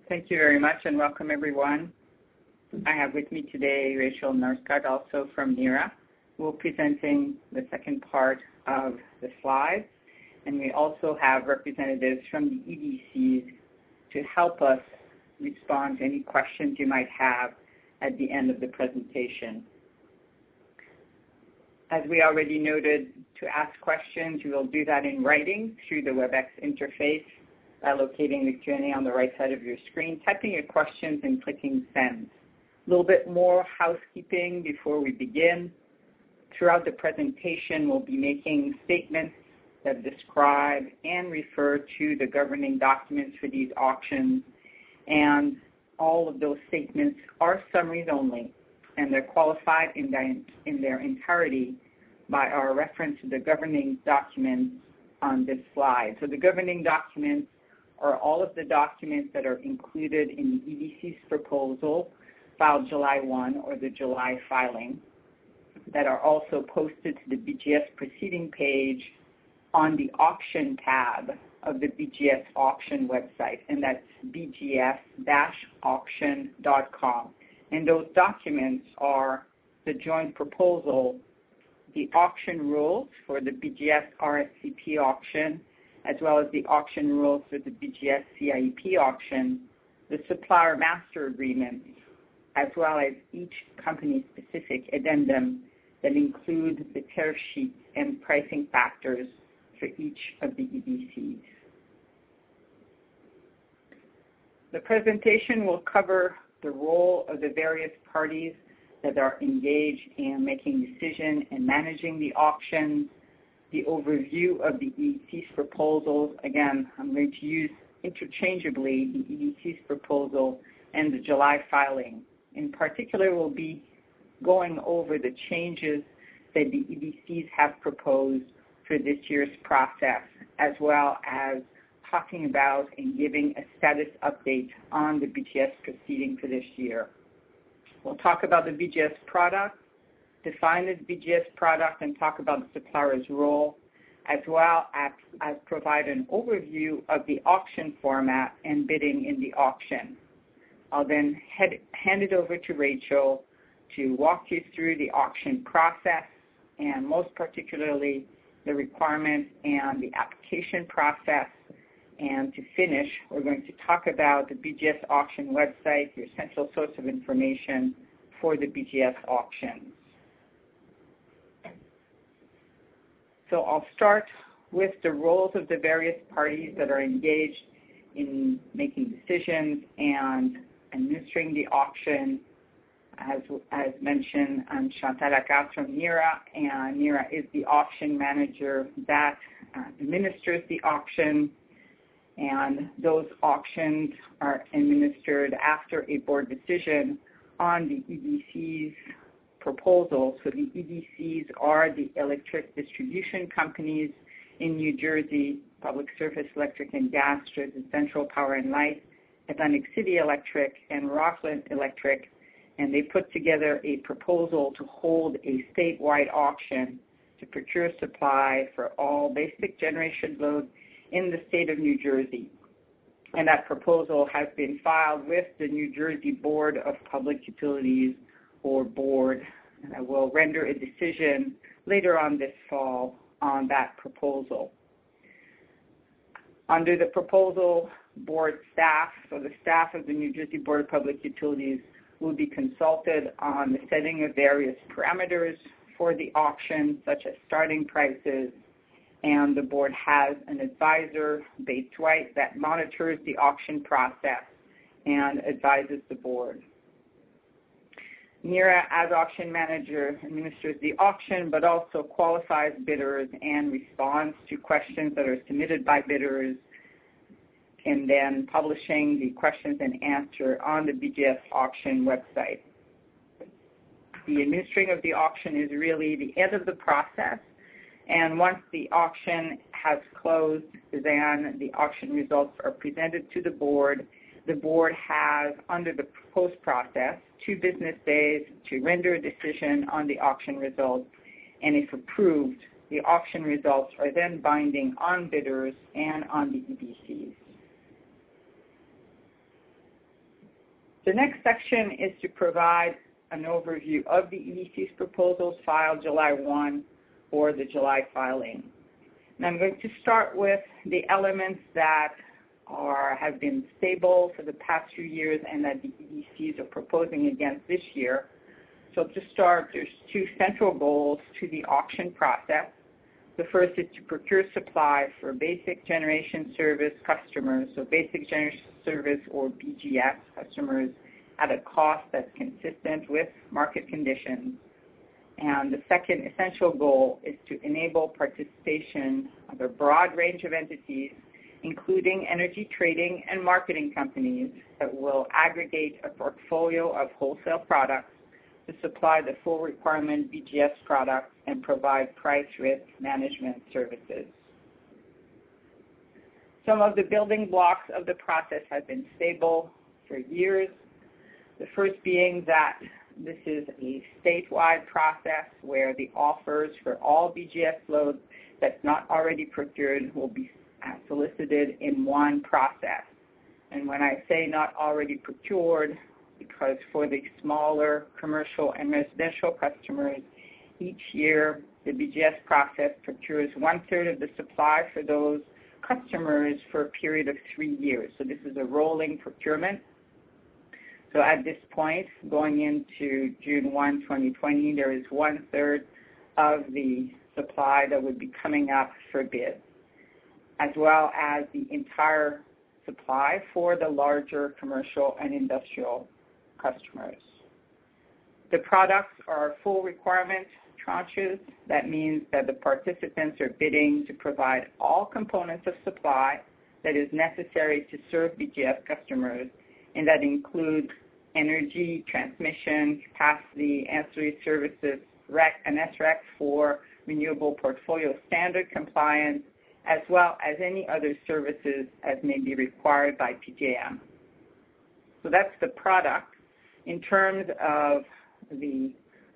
Thank you very much and welcome everyone. I have with me today Rachel Norskott, also from NERA, who will be presenting the second part of the slides. And we also have representatives from the EDCs to help us respond to any questions you might have at the end of the presentation. As we already noted, to ask questions, you will do that in writing through the WebEx interface by locating the Q&A on the right side of your screen, typing your questions and clicking send. A little bit more housekeeping before we begin. Throughout the presentation, we'll be making statements that describe and refer to the governing documents for these auctions, and all of those statements are summaries only, and they're qualified in their entirety by our reference to the governing documents on this slide. So the governing documents are all of the documents that are included in the EDC's proposal filed July 1 or the July filing that are also posted to the BGS proceeding page on the auction tab of the BGS auction website, and that's bgs-auction.com. And those documents are the joint proposal, the auction rules for the BGS RSCP auction, as well as the auction rules for the BGS CIEP auction, the supplier master agreement, as well as each company-specific addendum that include the tariff sheets and pricing factors for each of the EDCs. The presentation will cover the role of the various parties that are engaged in making decisions and managing the auctions, the overview of the EDC's proposals. Again, I'm going to use interchangeably the EDC's proposal and the July filing. In particular, we'll be going over the changes that the EDCs have proposed for this year's process, as well as talking about and giving a status update on the BGS proceeding for this year. We'll talk about the BGS product, define the BGS product, and talk about the supplier's role, as well as provide an overview of the auction format and bidding in the auction. I'll then hand it over to Rachel to walk you through the auction process, and most particularly the requirements and the application process. And to finish, we're going to talk about the BGS auction website, your central source of information for the BGS auctions. So I'll start with the roles of the various parties that are engaged in making decisions and administering the auction. As mentioned, I'm Chantal Lacasse from NERA, and NERA is the auction manager that administers the auction. And those auctions are administered after a board decision on the EDC's proposal. So the EDCs are the electric distribution companies in New Jersey, Public Service Electric and Gas, Jersey Central Power and Light, Atlantic City Electric, and Rockland Electric. And they put together a proposal to hold a statewide auction to procure supply for all basic generation load in the state of New Jersey. And that proposal has been filed with the New Jersey Board of Public Utilities, or board, and I will render a decision later on this fall on that proposal. Under the proposal, board staff, so the staff of the New Jersey Board of Public Utilities, will be consulted on the setting of various parameters for the auction, such as starting prices, and the board has an advisor, Bates White, that monitors the auction process and advises the board. NERA, as auction manager, administers the auction, but also qualifies bidders and responds to questions that are submitted by bidders, and then publishing the questions and answer on the BGS auction website. The administering of the auction is really the end of the process, and once the auction has closed, then the auction results are presented to the board. The board has, under the proposed process, 2 business days to render a decision on the auction results, and if approved, the auction results are then binding on bidders and on the EDCs. The next section is to provide an overview of the EDC's proposals filed July 1 or the July filing. And I'm going to start with the elements that have been stable for the past few years and that the EDCs are proposing against this year. So to start, there's two central goals to the auction process. The first is to procure supply for basic generation service customers, so basic generation service or BGS customers, at a cost that's consistent with market conditions. And the second essential goal is to enable participation of a broad range of entities, including energy trading and marketing companies, that will aggregate a portfolio of wholesale products to supply the full requirement BGS products and provide price risk management services. Some of the building blocks of the process have been stable for years. The first being that this is a statewide process where the offers for all BGS loads that's not already procured will be solicited in one process. And when I say not already procured, because for the smaller commercial and residential customers, each year the BGS process procures 1/3 of the supply for those customers for a period of 3 years. So this is a rolling procurement. So at this point, going into June 1, 2020, there is 1/3 of the supply that would be coming up for bid, as well as the entire supply for the larger commercial and industrial customers. The products are full requirement tranches. That means that the participants are bidding to provide all components of supply that is necessary to serve BGS customers, and that includes energy, transmission, capacity, ancillary services, REC and SREC for renewable portfolio standard compliance, as well as any other services as may be required by PJM. So that's the product. In terms of the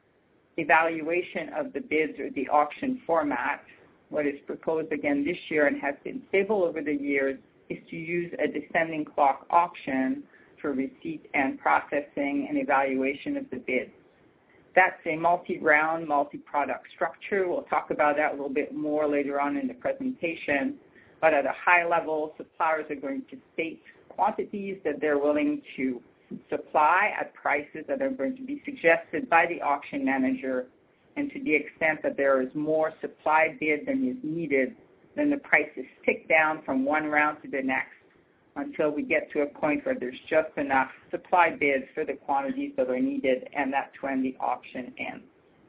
evaluation of the bids or the auction format, what is proposed again this year and has been stable over the years is to use a descending clock auction for receipt and processing and evaluation of the bids. That's a multi-round, multi-product structure. We'll talk about that a little bit more later on in the presentation. But at a high level, suppliers are going to state quantities that they're willing to supply at prices that are going to be suggested by the auction manager, and to the extent that there is more supply bid than is needed, then the price is ticked down from one round to the next until we get to a point where there's just enough supply bid for the quantities that are needed, and that's when the auction ends.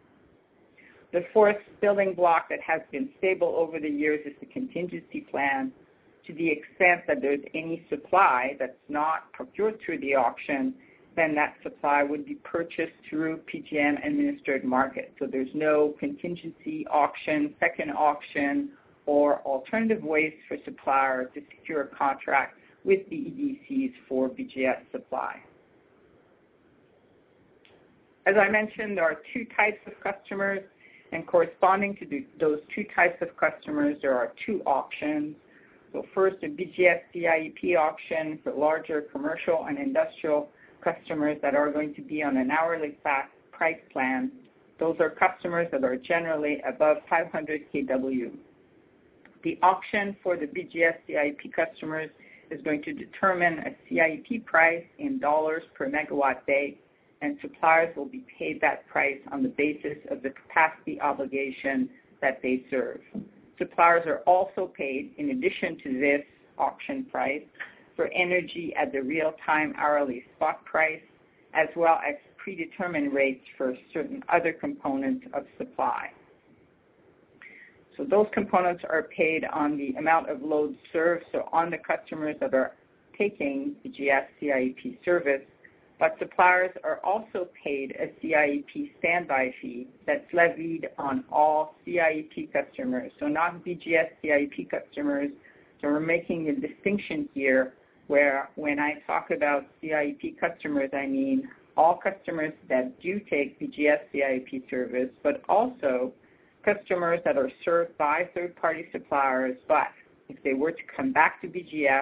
The fourth building block that has been stable over the years is the contingency plan. To the extent that there's any supply that's not procured through the auction, then that supply would be purchased through PJM administered market. So there's no contingency auction, second auction, or alternative ways for suppliers to secure a contract with the EDCs for BGS supply. As I mentioned, there are two types of customers, and corresponding to those two types of customers, there are two auctions. So first, a BGS CIEP auction for larger commercial and industrial customers that are going to be on an hourly price plan. Those are customers that are generally above 500 kW. The auction for the BGS CIEP customers is going to determine a CIEP price in dollars per megawatt day, and suppliers will be paid that price on the basis of the capacity obligation that they serve. Suppliers are also paid, in addition to this auction price, for energy at the real-time hourly spot price, as well as predetermined rates for certain other components of supply. So those components are paid on the amount of load served, so on the customers that are taking the BGS CIEP service, but suppliers are also paid a CIEP standby fee that's levied on all CIEP customers, so not BGS CIEP customers. So we're making a distinction here where when I talk about CIEP customers, I mean all customers that do take BGS CIEP service, but also customers that are served by third-party suppliers, but if they were to come back to BGS,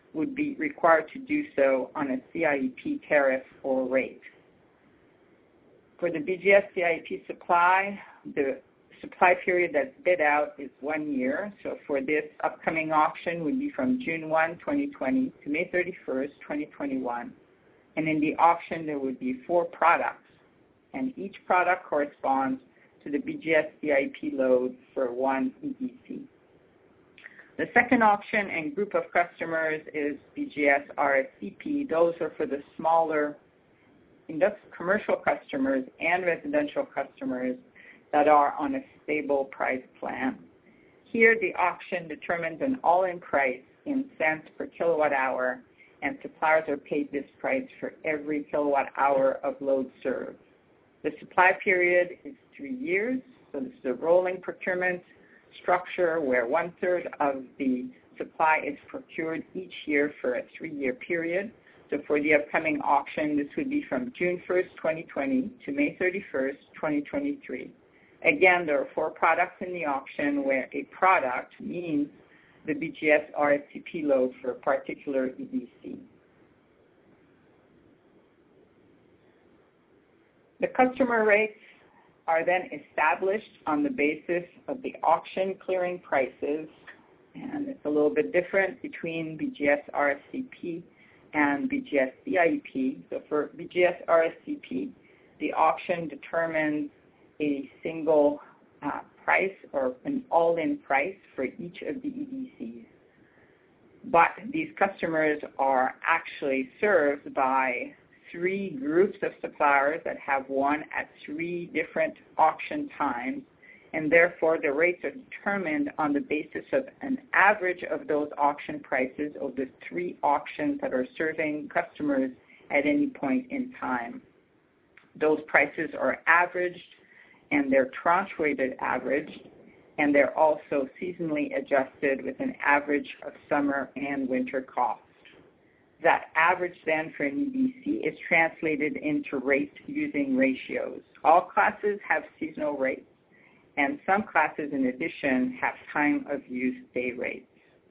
would be required to do so on a CIEP tariff or rate. For the BGS CIEP supply, the supply period that's bid out is 1 year. So for this upcoming auction would be from June 1, 2020 to May 31st, 2021. And in the auction, there would be 4 products, and each product corresponds to the BGS CIEP load for 1 EDC. The second auction and group of customers is BGS RSCP. Those are for the smaller commercial customers and residential customers that are on a stable price plan. Here, the auction determines an all-in price in cents per kilowatt hour, and suppliers are paid this price for every kilowatt hour of load served. The supply period is 3 years, so this is a rolling procurement structure where 1/3 of the supply is procured each year for a 3-year period. So for the upcoming auction, this would be from June 1st, 2020 to May 31st, 2023. Again, there are 4 products in the auction where a product means the BGS RSCP load for a particular EDC. The customer rates are then established on the basis of the auction clearing prices, and it's a little bit different between BGS RSCP and BGS CIEP. So for BGS RSCP, the auction determines a single price or an all-in price for each of the EDCs. But these customers are actually served by 3 groups of suppliers that have won at 3 different auction times, and therefore the rates are determined on the basis of an average of those auction prices of the 3 auctions that are serving customers at any point in time. Those prices are averaged, and they're tranche-weighted averaged, and they're also seasonally adjusted with an average of summer and winter costs. That average then for an EDC is translated into rates using ratios. All classes have seasonal rates, and some classes in addition have time of use day rates.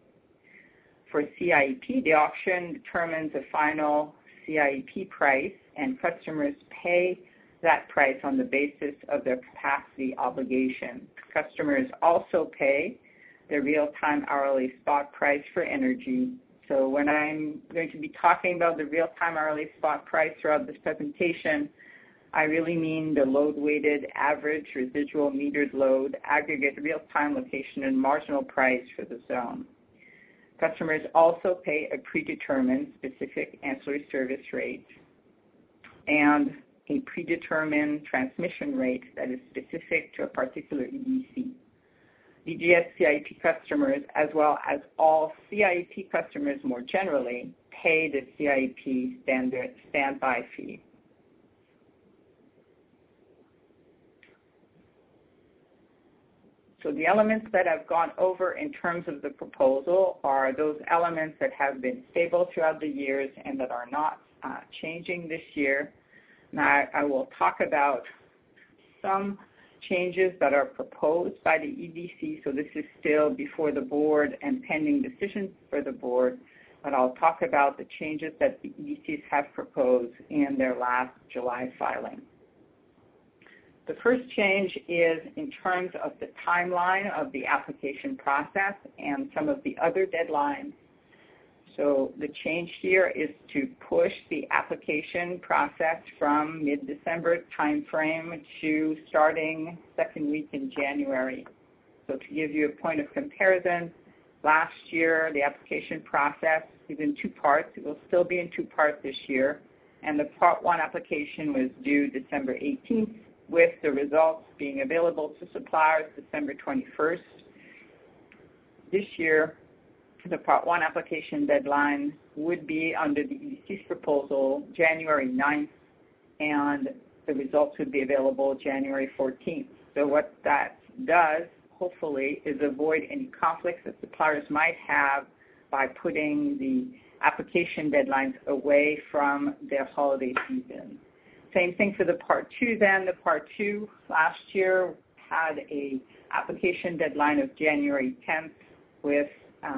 For CIEP, the auction determines a final CIEP price, and customers pay that price on the basis of their capacity obligation. Customers also pay the real-time hourly spot price for energy. So when I'm going to be talking about the real-time hourly spot price throughout this presentation, I really mean the load-weighted average residual metered load, aggregate real-time location, and marginal price for the zone. Customers also pay a predetermined specific ancillary service rate and a predetermined transmission rate that is specific to a particular EDC. BGS CIEP customers, as well as all CIEP customers more generally, pay the CIEP standard standby fee. So the elements that I've gone over in terms of the proposal are those elements that have been stable throughout the years and that are not changing this year. Now, I will talk about some changes that are proposed by the EDC. So this is still before the board and pending decisions for the board, but I'll talk about the changes that the EDCs have proposed in their last July filing. The first change is in terms of the timeline of the application process and some of the other deadlines. So the change here is to push the application process from mid-December timeframe to starting second week in January. So to give you a point of comparison, last year the application process is in 2 parts. It will still be in 2 parts this year. And the Part 1 application was due December 18th, with the results being available to suppliers December 21st. This year, the Part 1 application deadline would be under the EDC's proposal January 9th, and the results would be available January 14th. So what that does, hopefully, is avoid any conflicts that suppliers might have by putting the application deadlines away from their holiday season. Same thing for the Part 2 then. The Part 2 last year had a application deadline of January 10th with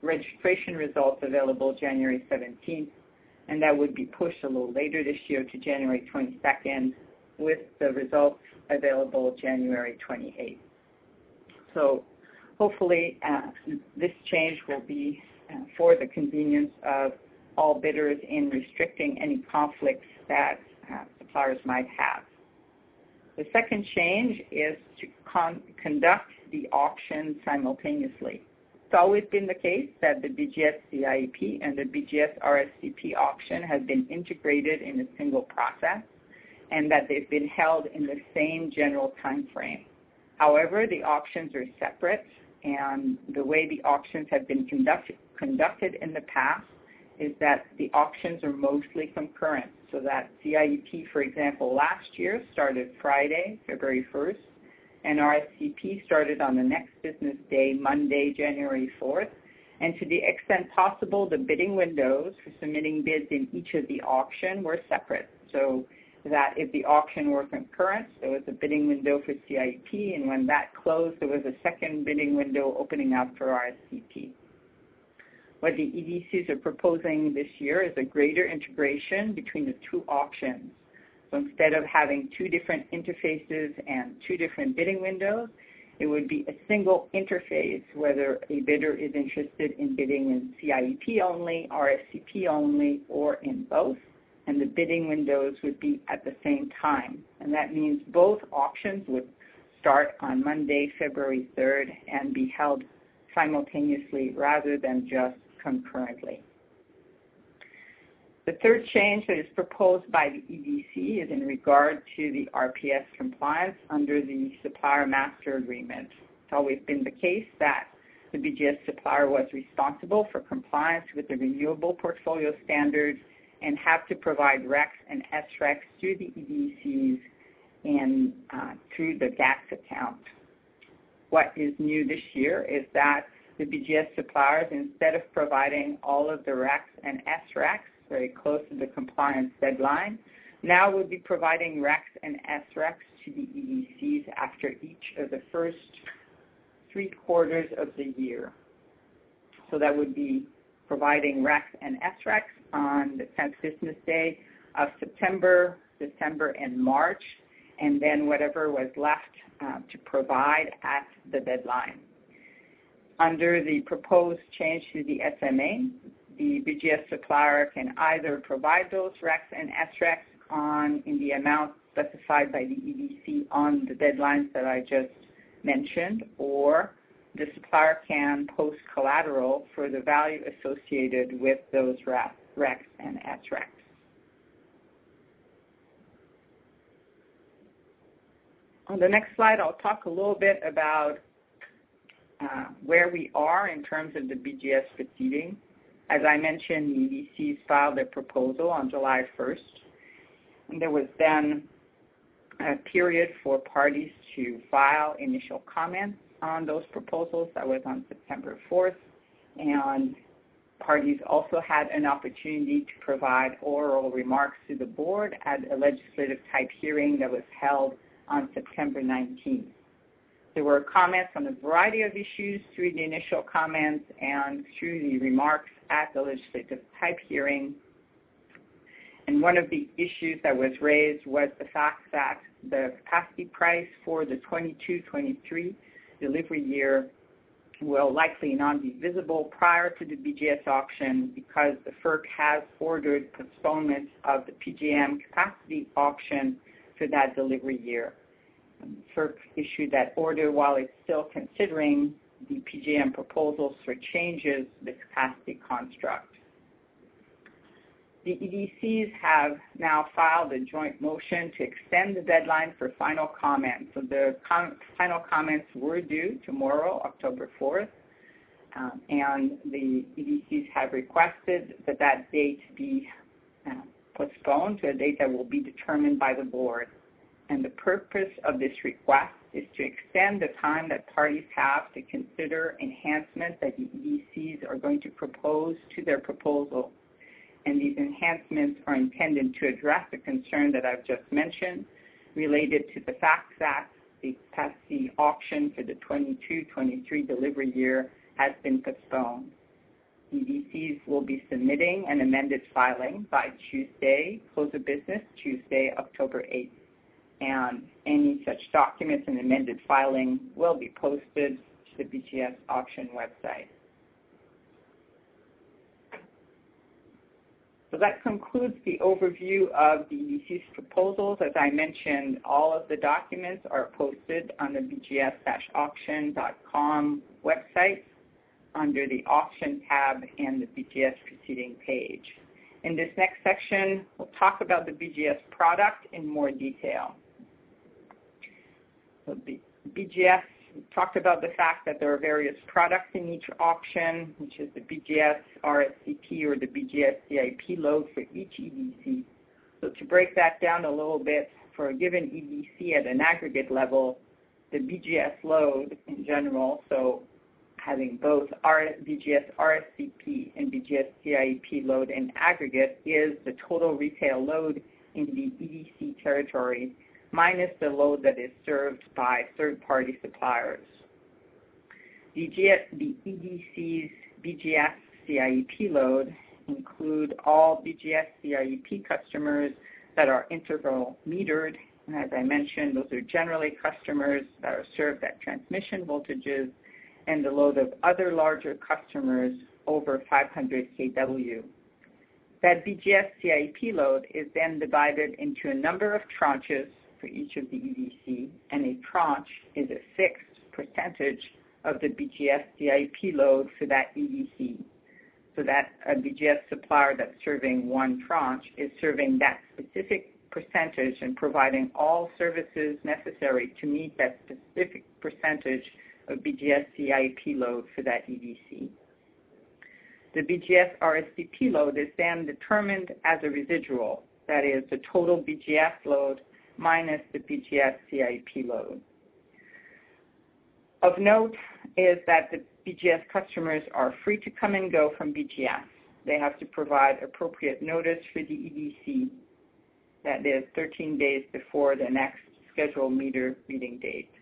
registration results available January 17th, and that would be pushed a little later this year to January 22nd, with the results available January 28th. So hopefully this change will be for the convenience of all bidders in restricting any conflicts that suppliers might have. The second change is to conduct the auction simultaneously. It's always been the case that the BGS CIEP and the BGS RSCP auction have been integrated in a single process and that they've been held in the same general time frame. However, the auctions are separate, and the way the auctions have been conducted in the past is that the auctions are mostly concurrent, so that CIEP, for example, last year started Friday, February 1st, and RSCP started on the next business day, Monday, January 4th. And to the extent possible, the bidding windows for submitting bids in each of the auction were separate. So that if the auction were concurrent, there was a bidding window for CIEP, and when that closed, there was a second bidding window opening up for RSCP. What the EDCs are proposing this year is a greater integration between the two auctions. So instead of having two different interfaces and two different bidding windows, it would be a single interface, whether a bidder is interested in bidding in CIEP only, RSCP only, or in both. And the bidding windows would be at the same time. And that means both auctions would start on Monday, February 3rd, and be held simultaneously rather than just concurrently. The third change that is proposed by the EDC is in regard to the RPS compliance under the Supplier Master Agreement. It's always been the case that the BGS supplier was responsible for compliance with the Renewable Portfolio Standards and have to provide RECs and SRECs through the EDCs and through the GATS account. What is new this year is that the BGS suppliers, instead of providing all of the RECs and SRECs very close to the compliance deadline, now will be providing RECs and SRECs to the EDCs after each of the first 3 quarters of the year. So that would be providing RECs and SRECs on the 10th business day of September, December, and March, and then whatever was left to provide at the deadline. Under the proposed change to the SMA, the BGS supplier can either provide those RECs and SRECs in the amount specified by the EDC on the deadlines that I just mentioned, or the supplier can post collateral for the value associated with those RECs and SRECs. On the next slide, I'll talk a little bit about where we are in terms of the BGS proceeding. As I mentioned, the EDCs filed their proposal on July 1st, and there was then a period for parties to file initial comments on those proposals. That was on September 4th, and parties also had an opportunity to provide oral remarks to the board at a legislative type hearing that was held on September 19th. There were comments on a variety of issues through the initial comments and through the remarks at the legislative type hearing. And one of the issues that was raised was the fact that the capacity price for the 22-23 delivery year will likely not be visible prior to the BGS auction because the FERC has ordered postponement of the PJM capacity auction for that delivery year. FERC issued that order while it's still considering the PJM proposals for changes to the capacity construct. The EDCs have now filed a joint motion to extend the deadline for final comments. So the final comments were due tomorrow, October 4th, and the EDCs have requested that that date be postponed to a date that will be determined by the board. And the purpose of this request is to extend the time that parties have to consider enhancements that the EDCs are going to propose to their proposal. And these enhancements are intended to address the concern that I've just mentioned related to the fact that the capacity auction for the 22-23 delivery year has been postponed. EDCs will be submitting an amended filing by Tuesday, close of business, Tuesday, October 8th. And any such documents and amended filing will be posted to the BGS auction website. So that concludes the overview of the EDC's proposals. As I mentioned, all of the documents are posted on the bgs-auction.com website under the auction tab and the BGS proceeding page. In this next section, we'll talk about the BGS product in more detail. So the BGS talked about the fact that there are various products in each auction, which is the BGS RSCP or the BGS CIP load for each EDC. So to break that down a little bit, for a given EDC at an aggregate level, the BGS load in general, so having both BGS RSCP and BGS CIP load in aggregate, is the total retail load in the EDC territory minus the load that is served by third-party suppliers. The EDC's BGS CIP load include all BGS CIP customers that are interval metered, and as I mentioned, those are generally customers that are served at transmission voltages, and the load of other larger customers over 500 kW. That BGS CIP load is then divided into a number of tranches for each of the EDC, and a tranche is a fixed percentage of the BGS CIP load for that EDC. So that a BGS supplier that's serving one tranche is serving that specific percentage and providing all services necessary to meet that specific percentage of BGS CIP load for that EDC. The BGS RSCP load is then determined as a residual, that is the total BGS load minus the BGS CIP load. Of note is that the BGS customers are free to come and go from BGS. They have to provide appropriate notice for the EDC, that is 13 days before the next scheduled meter reading date.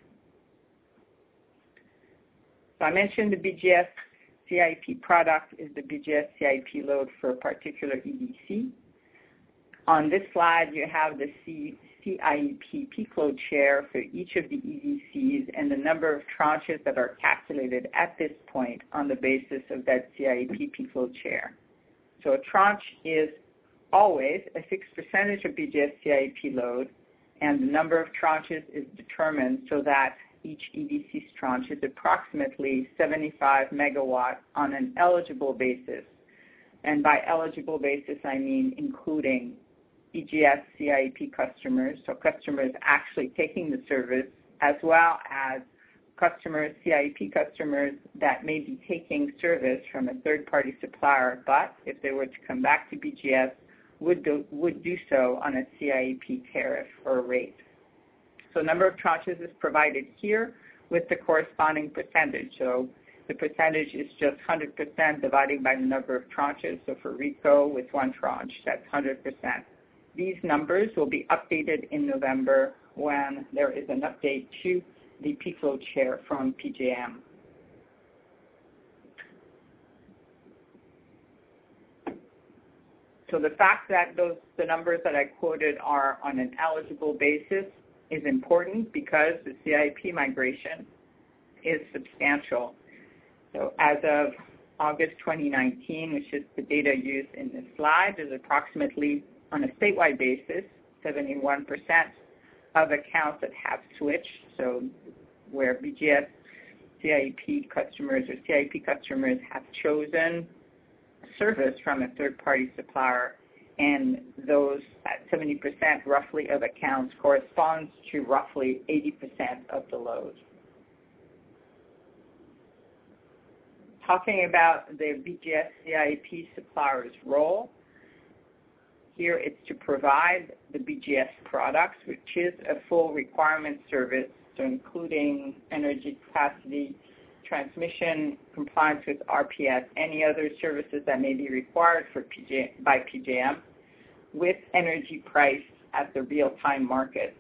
So I mentioned the BGS CIP product is the BGS CIP load for a particular EDC. On this slide, you have the CIP peak load share for each of the EDCs and the number of tranches that are calculated at this point on the basis of that CIP peak load share. So a tranche is always a fixed percentage of BGS CIP load, and the number of tranches is determined so that each EDC's tranche is approximately 75 megawatt on an eligible basis. And by eligible basis, I mean including BGS CIP customers, so customers actually taking the service, as well as customers, CIP customers that may be taking service from a third-party supplier, but if they were to come back to BGS, would do so on a CIP tariff or rate. So number of tranches is provided here with the corresponding percentage. So the percentage is just 100% divided by the number of tranches. So for RICO with one tranche, that's 100%. These numbers will be updated in November when there is an update to the peak load share from PJM. So the fact that the numbers that I quoted are on an eligible basis is important because the CIP migration is substantial. So as of August 2019, which is the data used in this slide, there's approximately, on a statewide basis, 71% of accounts that have switched, so where BGS CIP customers or CIP customers have chosen service from a third-party supplier, and those at 70% roughly of accounts corresponds to roughly 80% of the load. Talking about the BGS CIP supplier's role, here it's to provide the BGS products, which is a full requirement service, so including energy capacity, transmission, compliance with RPS, any other services that may be required by PJM, with energy price at the real-time market.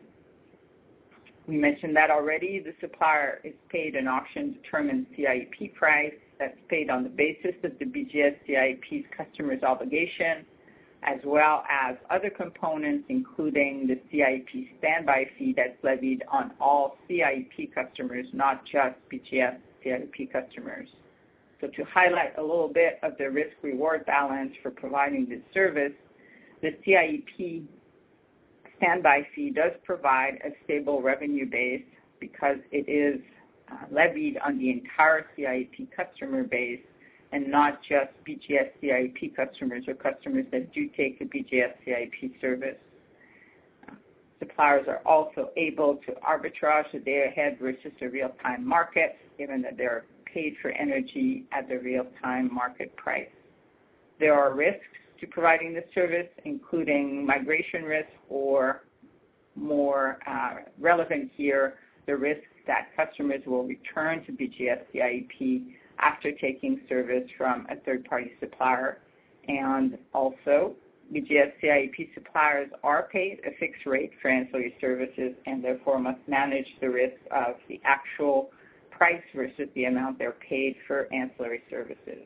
We mentioned that already. The supplier is paid an auction-determined CIP price that's paid on the basis of the BGS CIP's customer's obligation, as well as other components, including the CIP standby fee that's levied on all CIP customers, not just BGS CIP customers. So to highlight a little bit of the risk-reward balance for providing this service, the CIP standby fee does provide a stable revenue base because it is levied on the entire CIP customer base and not just BGS CIP customers or customers that do take the BGS CIP service. Suppliers are also able to arbitrage the day-ahead versus the real-time market, given that they're paid for energy at the real-time market price. There are risks to providing this service, including migration risk, or more relevant here, the risk that customers will return to BGS CIP after taking service from a third-party supplier. And also, BGS CIP suppliers are paid a fixed rate for ancillary services and therefore must manage the risk of the actual price versus the amount they're paid for ancillary services.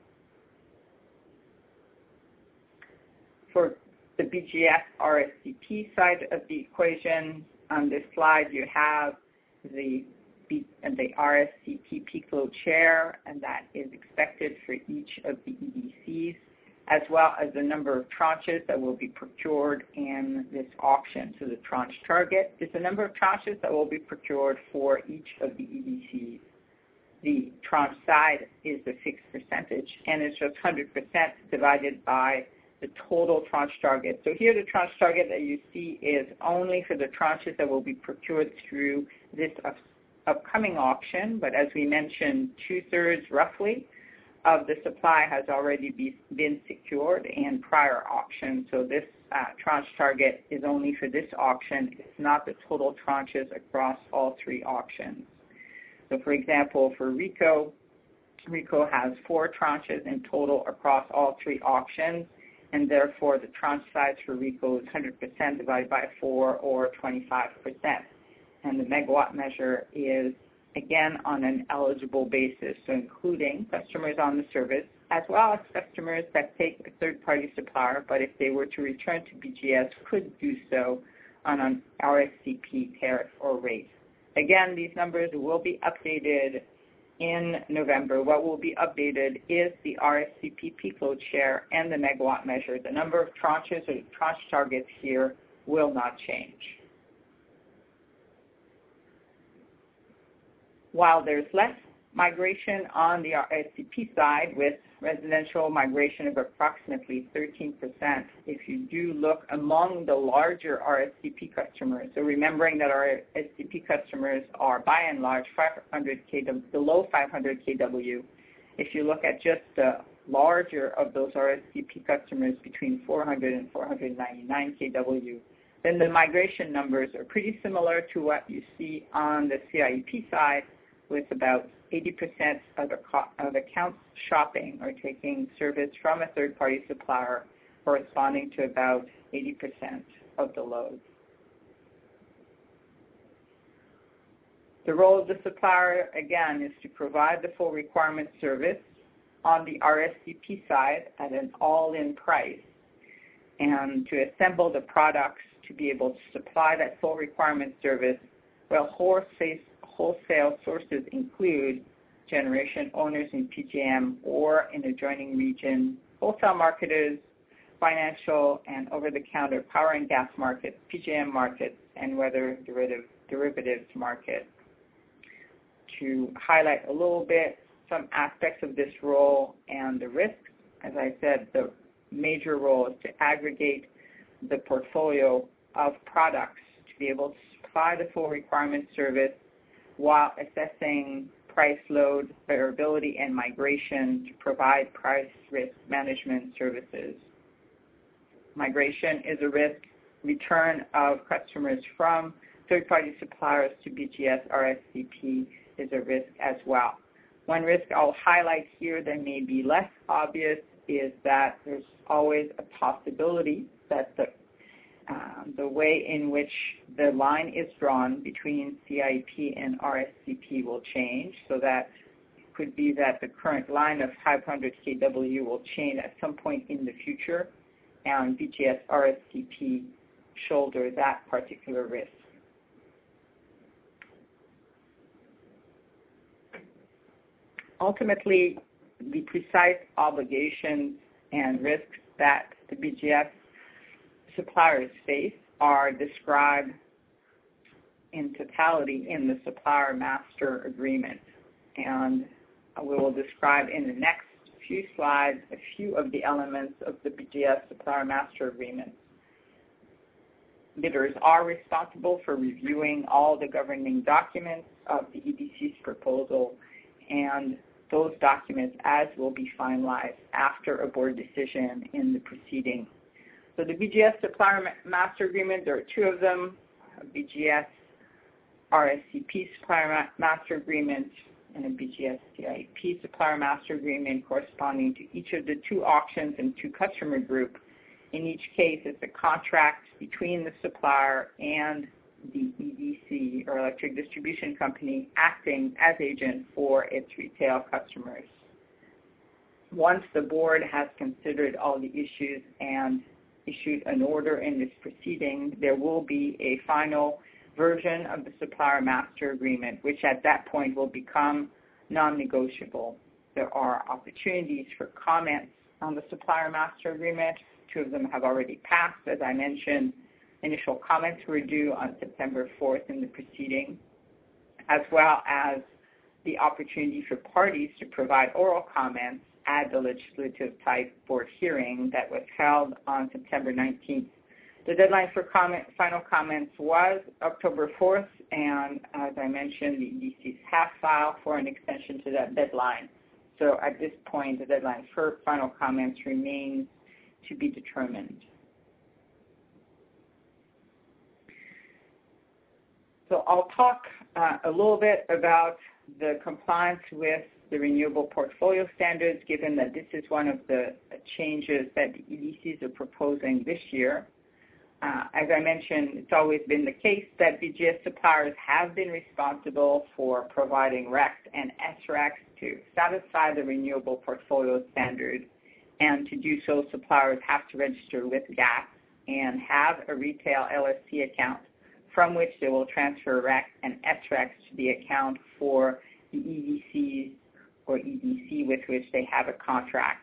For the BGS RSCP side of the equation, on this slide you have the RSCP peak load share, and that is expected for each of the EDCs, as well as the number of tranches that will be procured in this auction. So the tranche target is the number of tranches that will be procured for each of the EDCs. The tranche side is the fixed percentage, and it's just 100% divided by the total tranche target. So here the tranche target that you see is only for the tranches that will be procured through this upcoming auction, but as we mentioned, 2/3 roughly of the supply has already been secured in prior auctions. So this tranche target is only for this auction. It's not the total tranches across all three auctions. So for example, for RECO has 4 tranches in total across all three auctions, and therefore the tranche size for RECO is 100% divided by 4, or 25%. And the megawatt measure is, again, on an eligible basis, so including customers on the service, as well as customers that take a third-party supplier, but if they were to return to BGS, could do so on an RSCP tariff or rate. Again, these numbers will be updated in November. What will be updated is the RSCP peak load share and the megawatt measure. The number of tranches or tranche targets here will not change. While there's less migration on the RSCP side, with residential migration of approximately 13%, if you do look among the larger RSCP customers, so remembering that our RSCP customers are by and large 500 kW, below 500 kW, if you look at just the larger of those RSCP customers between 400 and 499 kW, then the migration numbers are pretty similar to what you see on the CIP side, with about 80% of accounts shopping or taking service from a third-party supplier, corresponding to about 80% of the load. The role of the supplier, again, is to provide the full requirement service on the RSCP side at an all-in price, and to assemble the products to be able to supply that full requirement service. Well, wholesale sources include generation owners in PJM or in adjoining region, wholesale marketers, financial and over-the-counter power and gas markets, PJM markets, and weather derivatives markets. To highlight a little bit some aspects of this role and the risks, as I said, the major role is to aggregate the portfolio of products to be able to supply the full requirement service while assessing price, load, variability, and migration to provide price risk management services. Migration is a risk. Return of customers from third-party suppliers to BGS RSCP is a risk as well. One risk I'll highlight here that may be less obvious is that there's always a possibility that the way in which the line is drawn between CIP and RSCP will change, so that could be that the current line of 500 kW will change at some point in the future, and BGS RSCP shoulder that particular risk. Ultimately, the precise obligations and risks that the BGS suppliers face are described in totality in the Supplier Master Agreement. And we will describe in the next few slides a few of the elements of the BGS Supplier Master Agreement. Bidders are responsible for reviewing all the governing documents of the EDC's proposal, and those documents as will be finalized after a board decision in the proceeding. So the BGS Supplier Master Agreement, there are two of them, a BGS RSCP Supplier Master Agreement and a BGS CIP Supplier Master Agreement corresponding to each of the two auctions and two customer groups. In each case, it's a contract between the supplier and the EDC, or electric distribution company, acting as agent for its retail customers. Once the board has considered all the issues and issued an order in this proceeding, there will be a final version of the Supplier Master Agreement, which at that point will become non-negotiable. There are opportunities for comments on the Supplier Master Agreement. Two of them have already passed, as I mentioned. Initial comments were due on September 4th in the proceeding, as well as the opportunity for parties to provide oral comments at the legislative type board hearing that was held on September 19th. The deadline for final comments was October 4th, and as I mentioned, the EDCs have filed for an extension to that deadline. So at this point, the deadline for final comments remains to be determined. So I'll talk a little bit about the compliance with the renewable portfolio standards, given that this is one of the changes that the EDCs are proposing this year. As I mentioned, it's always been the case that BGS suppliers have been responsible for providing RECs and SRECs to satisfy the renewable portfolio standard, and to do so, suppliers have to register with GATS and have a retail LSC account from which they will transfer RECs and SRECs to the account for the EDCs or EDC with which they have a contract.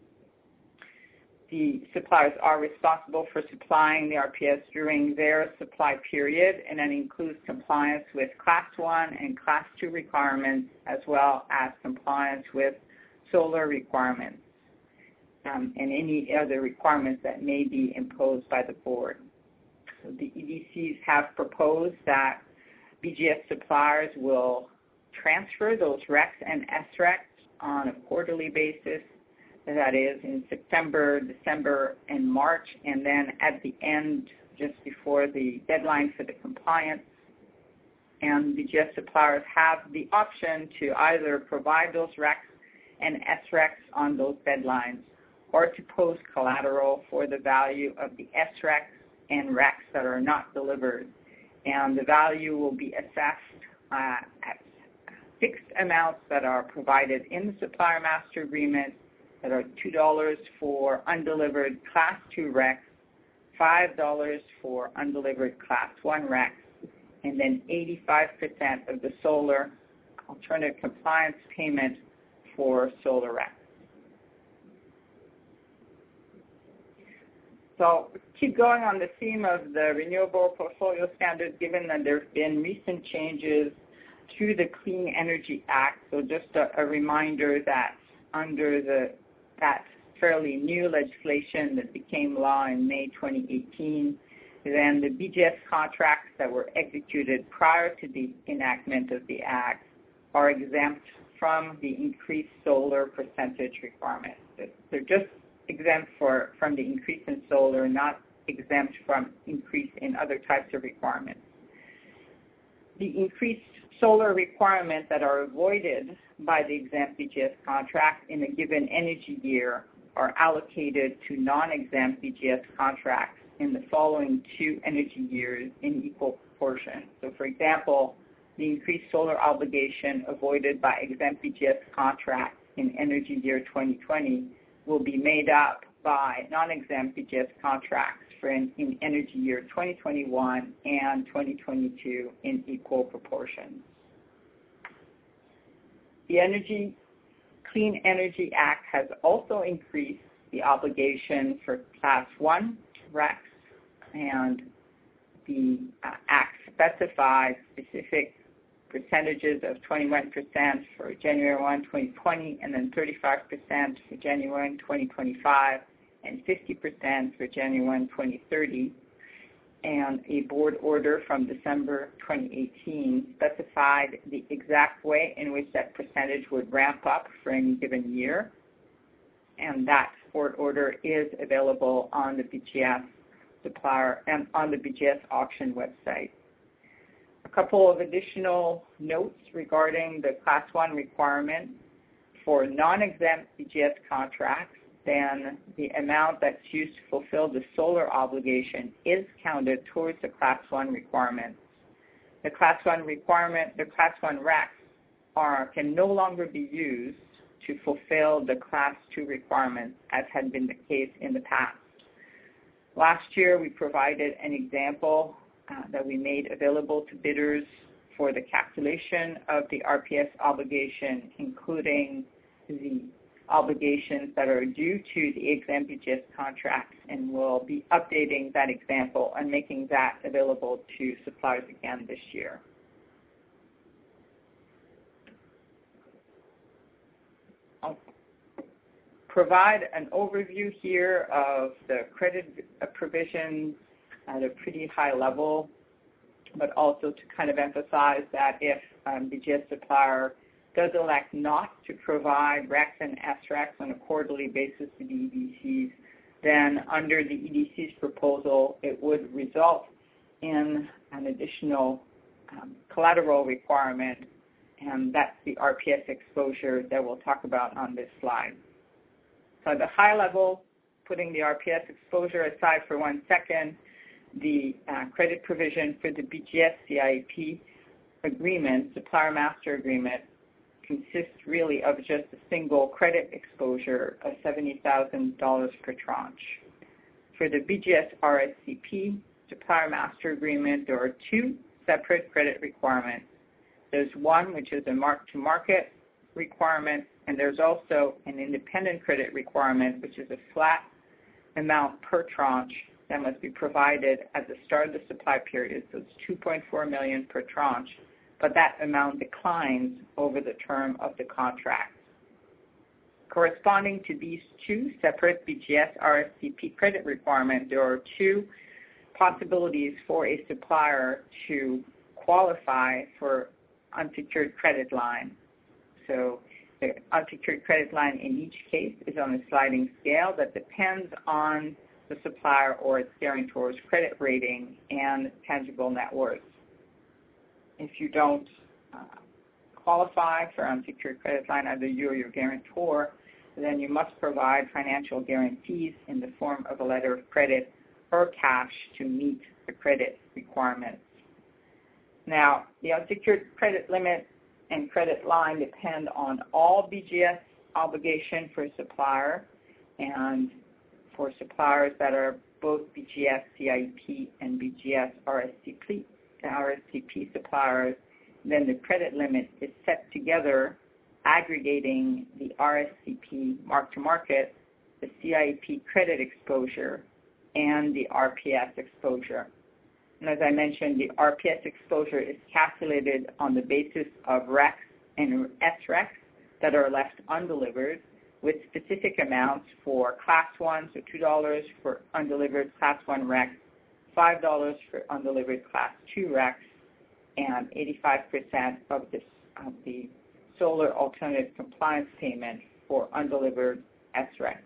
The suppliers are responsible for supplying the RPS during their supply period, and that includes compliance with Class 1 and Class 2 requirements, as well as compliance with solar requirements and any other requirements that may be imposed by the board. So the EDCs have proposed that BGS suppliers will transfer those RECs and SRECs on a quarterly basis, that is in September, December, and March, and then at the end, just before the deadline for the compliance. And BGS suppliers have the option to either provide those RECs and SRECs on those deadlines, or to post collateral for the value of the SRECs and RECs that are not delivered. And the value will be assessed at fixed amounts that are provided in the Supplier Master Agreement, that are $2 for undelivered Class 2 RECs, $5 for undelivered Class 1 RECs, and then 85% of the solar alternative compliance payment for solar RECs. So keep going on the theme of the Renewable Portfolio Standards, given that there have been recent changes to the Clean Energy Act. So just a reminder that under that fairly new legislation that became law in May 2018, then the BGS contracts that were executed prior to the enactment of the Act are exempt from the increased solar percentage requirement. They're just exempt from the increase in solar, not exempt from increase in other types of requirements. The increased solar requirements that are avoided by the exempt BGS contract in a given energy year are allocated to non-exempt BGS contracts in the following 2 energy years in equal proportion. So for example, the increased solar obligation avoided by exempt BGS contracts in energy year 2020 will be made up by non-exempt BGS contracts in energy year 2021 and 2022 in equal proportions. The Clean Energy Act has also increased the obligation for Class 1 RECs, and the Act specifies specific percentages of 21% for January 1, 2020, and then 35% for January 1, 2025, and 50% for January 1, 2030. And a board order from December 2018 specified the exact way in which that percentage would ramp up for any given year. And that board order is available on the BGS supplier and on the BGS auction website. A couple of additional notes regarding the Class 1 requirement. For non-exempt BGS contracts, then the amount that's used to fulfill the solar obligation is counted towards the Class 1 requirements. The Class 1 requirement, the Class 1 RECs can no longer be used to fulfill the Class 2 requirements, as had been the case in the past. Last year, we provided an example that we made available to bidders for the calculation of the RPS obligation, including the obligations that are due to the exempt BGS contracts, and we'll be updating that example and making that available to suppliers again this year. I'll provide an overview here of the credit provisions at a pretty high level, but also to kind of emphasize that if BGS supplier does elect not to provide RECs and SRECs on a quarterly basis to the EDCs, then under the EDC's proposal, it would result in an additional collateral requirement, and that's the RPS exposure that we'll talk about on this slide. So at the high level, putting the RPS exposure aside for 1 second, the credit provision for the BGS CIP agreement, supplier master agreement, consists really of just a single credit exposure of $70,000 per tranche. For the BGS RSCP supplier master agreement, there are 2 separate credit requirements. There's one which is a mark-to-market requirement, and there's also an independent credit requirement, which is a flat amount per tranche that must be provided at the start of the supply period. So it's $2.4 million per tranche, but that amount declines over the term of the contract. Corresponding to these 2 separate BGS RSCP credit requirements, there are 2 possibilities for a supplier to qualify for unsecured credit line. So the unsecured credit line in each case is on a sliding scale that depends on the supplier or its guarantor's credit rating and tangible net worth. If you don't qualify for unsecured credit line, either you or your guarantor, then you must provide financial guarantees in the form of a letter of credit or cash to meet the credit requirements. Now, the unsecured credit limit and credit line depend on all BGS obligation for a supplier, and for suppliers that are both BGS CIP and BGS RSCP suppliers, then the credit limit is set together, aggregating the RSCP mark-to-market, the CIP credit exposure, and the RPS exposure. And as I mentioned, the RPS exposure is calculated on the basis of RECs and SRECs that are left undelivered, with specific amounts for Class 1, so $2 for undelivered Class 1 RECs, $5 for undelivered Class 2 RECs, and 85% of the solar alternative compliance payment for undelivered SRECs.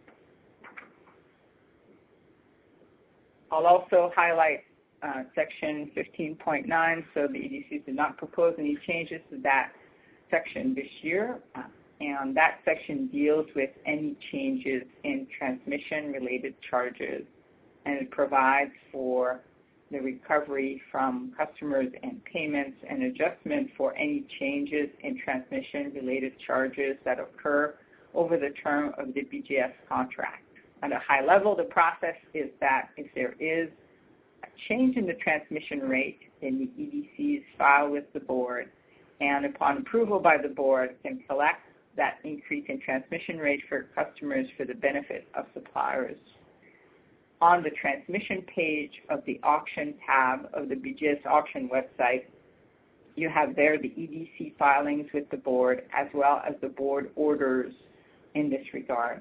I'll also highlight Section 15.9, so the EDCs did not propose any changes to that section this year, and that section deals with any changes in transmission-related charges, and it provides for the recovery from customers and payments and adjustment for any changes in transmission-related charges that occur over the term of the BGS contract. At a high level, the process is that if there is a change in the transmission rate, then the EDCs file with the board, and upon approval by the board, can collect that increase in transmission rate for customers for the benefit of suppliers. On the transmission page of the auction tab of the BGS auction website, you have there the EDC filings with the board as well as the board orders in this regard.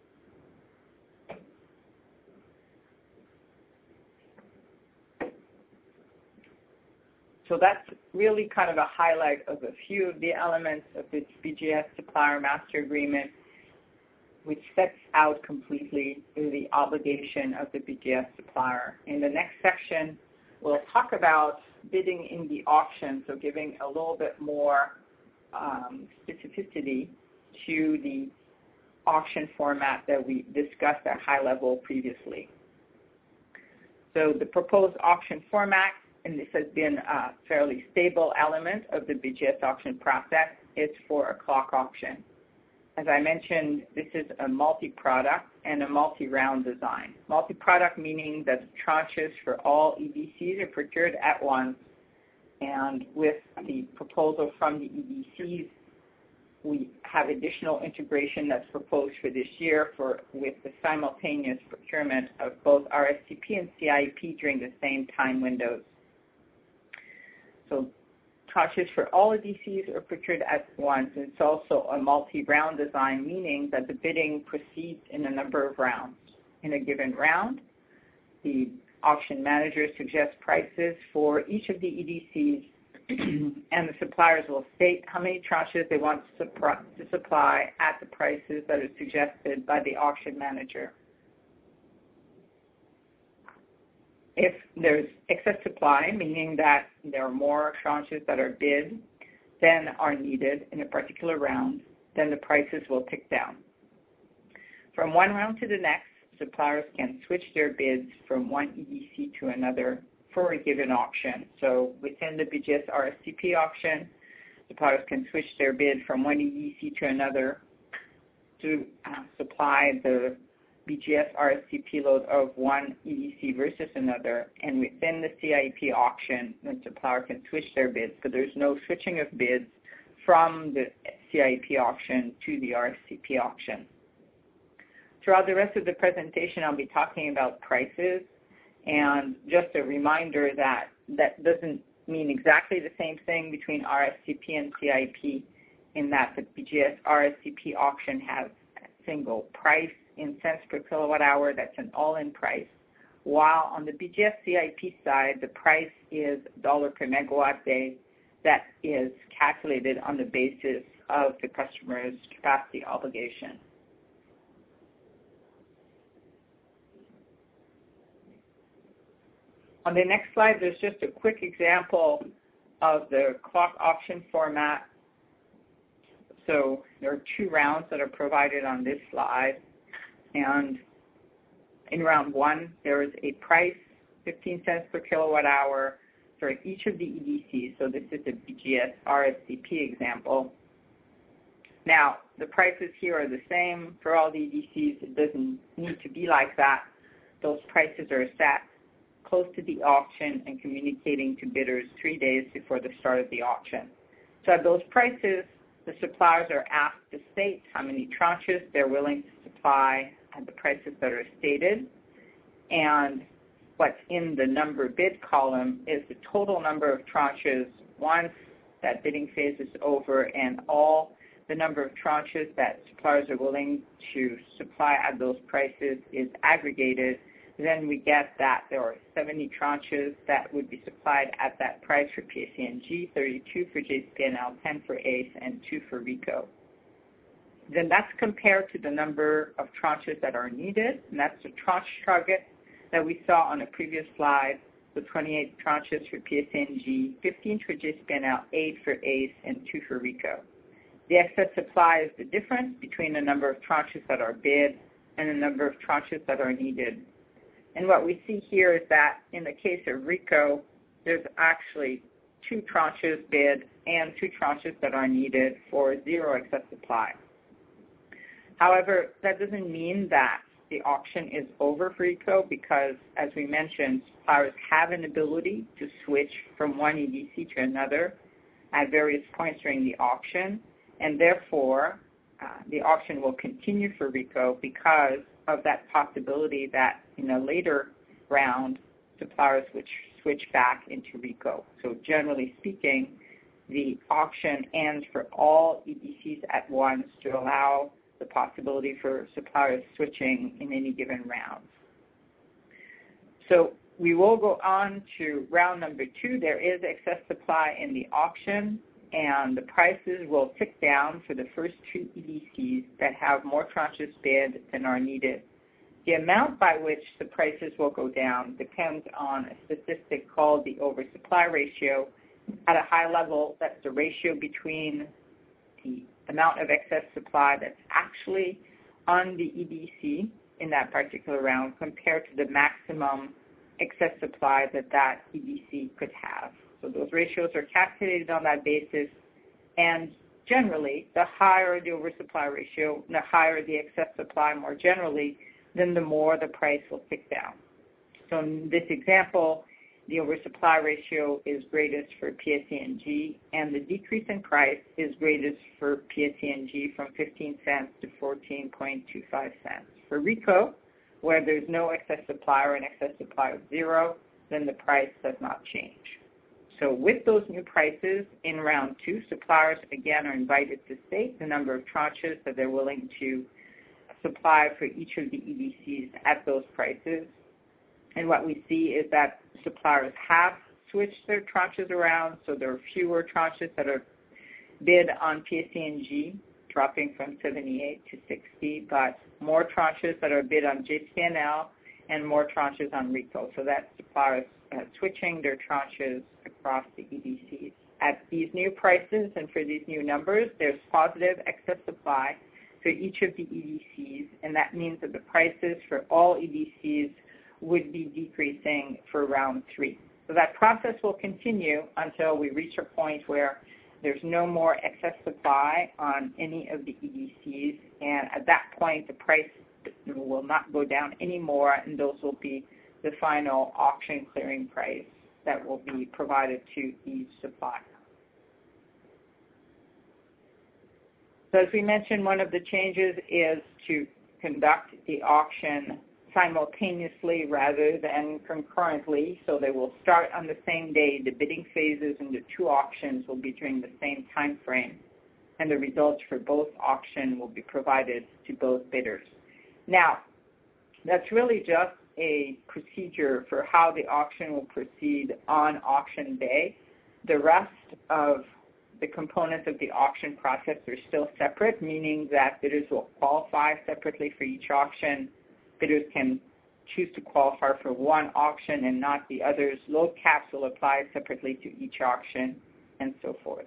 So that's really kind of a highlight of a few of the elements of this BGS Supplier Master Agreement, which sets out completely the obligation of the BGS supplier. In the next section, we'll talk about bidding in the auction, so giving a little bit more specificity to the auction format that we discussed at high level previously. So the proposed auction format, and this has been a fairly stable element of the BGS auction process, is for a clock auction. As I mentioned, this is a multi-product and a multi-round design. Multi-product meaning that tranches for all EDCs are procured at once, and with the proposal from the EDCs, we have additional integration that's proposed for this year with the simultaneous procurement of both RSCP and CIP during the same time windows. So tranches for all EDCs are procured at once. It's also a multi-round design, meaning that the bidding proceeds in a number of rounds. In a given round, the auction manager suggests prices for each of the EDCs, and the suppliers will state how many tranches they want to supply at the prices that are suggested by the auction manager. If there's excess supply, meaning that there are more tranches that are bid than are needed in a particular round, then the prices will tick down. From one round to the next, suppliers can switch their bids from one EDC to another for a given auction. So within the BGS RSCP auction, suppliers can switch their bid from one EDC to another to supply the BGS RSCP load of one EDC versus another, and within the CIP auction, the supplier can switch their bids, so there's no switching of bids from the CIP auction to the RSCP auction. Throughout the rest of the presentation, I'll be talking about prices, and just a reminder that that doesn't mean exactly the same thing between RSCP and CIP, in that the BGS RSCP auction has a single price in cents per kilowatt hour. That's an all-in price, while on the BGS CIP side, the price is $1 per megawatt day that is calculated on the basis of the customer's capacity obligation. On the next slide, there's just a quick example of the clock auction format. So there are two rounds that are provided on this slide. And in round one, there is a price, 15 cents per kilowatt hour, for each of the EDCs. So this is a BGS RSCP example. Now, the prices here are the same for all the EDCs. It doesn't need to be like that. Those prices are set close to the auction and communicating to bidders 3 days before the start of the auction. So at those prices, the suppliers are asked to state how many tranches they're willing to supply at the prices that are stated, and what's in the number bid column is the total number of tranches once that bidding phase is over, and all the number of tranches that suppliers are willing to supply at those prices is aggregated. Then we get that there are 70 tranches that would be supplied at that price for PSE&G, 32 for JCP&L, 10 for ACE, and 2 for RECO. Then that's compared to the number of tranches that are needed, and that's the tranche target that we saw on a previous slide, the 28 tranches for PSE&G, 15 for JCP&L, 8 for ACE, and 2 for RECO. The excess supply is the difference between the number of tranches that are bid and the number of tranches that are needed. And what we see here is that in the case of RICO, there's actually 2 tranches bid and 2 tranches that are needed for 0 excess supply. However, that doesn't mean that the auction is over for RICO because, as we mentioned, suppliers have an ability to switch from one EDC to another at various points during the auction, and therefore the auction will continue for RICO because of that possibility that in a later round, suppliers would switch back into RICO. So generally speaking, the auction ends for all EDCs at once to allow the possibility for suppliers switching in any given round. So we will go on to round number 2. There is excess supply in the auction, and the prices will tick down for the first 2 EDCs that have more tranches bid than are needed. The amount by which the prices will go down depends on a statistic called the oversupply ratio. At a high level, that's the ratio between the amount of excess supply that's actually on the EDC in that particular round compared to the maximum excess supply that that EDC could have. So those ratios are calculated on that basis, and generally, the higher the oversupply ratio, the higher the excess supply more generally, then the more the price will tick down. So in this example, the oversupply ratio is greatest for PSE&G, and the decrease in price is greatest for PSE&G from 15 cents to 14.25 cents. For RICO, where there's no excess supply or an excess supply of 0, then the price does not change. So with those new prices in round 2, suppliers again are invited to state the number of tranches that they're willing to supply for each of the EDCs at those prices. And what we see is that suppliers have switched their tranches around, so there are fewer tranches that are bid on PSE&G, dropping from 78 to 60, but more tranches that are bid on JCNL and more tranches on RICO. So that's suppliers switching their tranches across the EDCs. At these new prices and for these new numbers, there's positive excess supply for each of the EDCs, and that means that the prices for all EDCs would be decreasing for round 3. So that process will continue until we reach a point where there's no more excess supply on any of the EDCs, and at that point the price will not go down anymore, and those will be the final auction clearing price that will be provided to each supplier. So as we mentioned, one of the changes is to conduct the auction simultaneously rather than concurrently. So they will start on the same day. The bidding phases in the 2 auctions will be during the same time frame, and the results for both auctions will be provided to both bidders. Now, that's really just a procedure for how the auction will proceed on auction day. The rest of the components of the auction process are still separate, meaning that bidders will qualify separately for each auction. Bidders can choose to qualify for one auction and not the others. Load caps will apply separately to each auction, and so forth.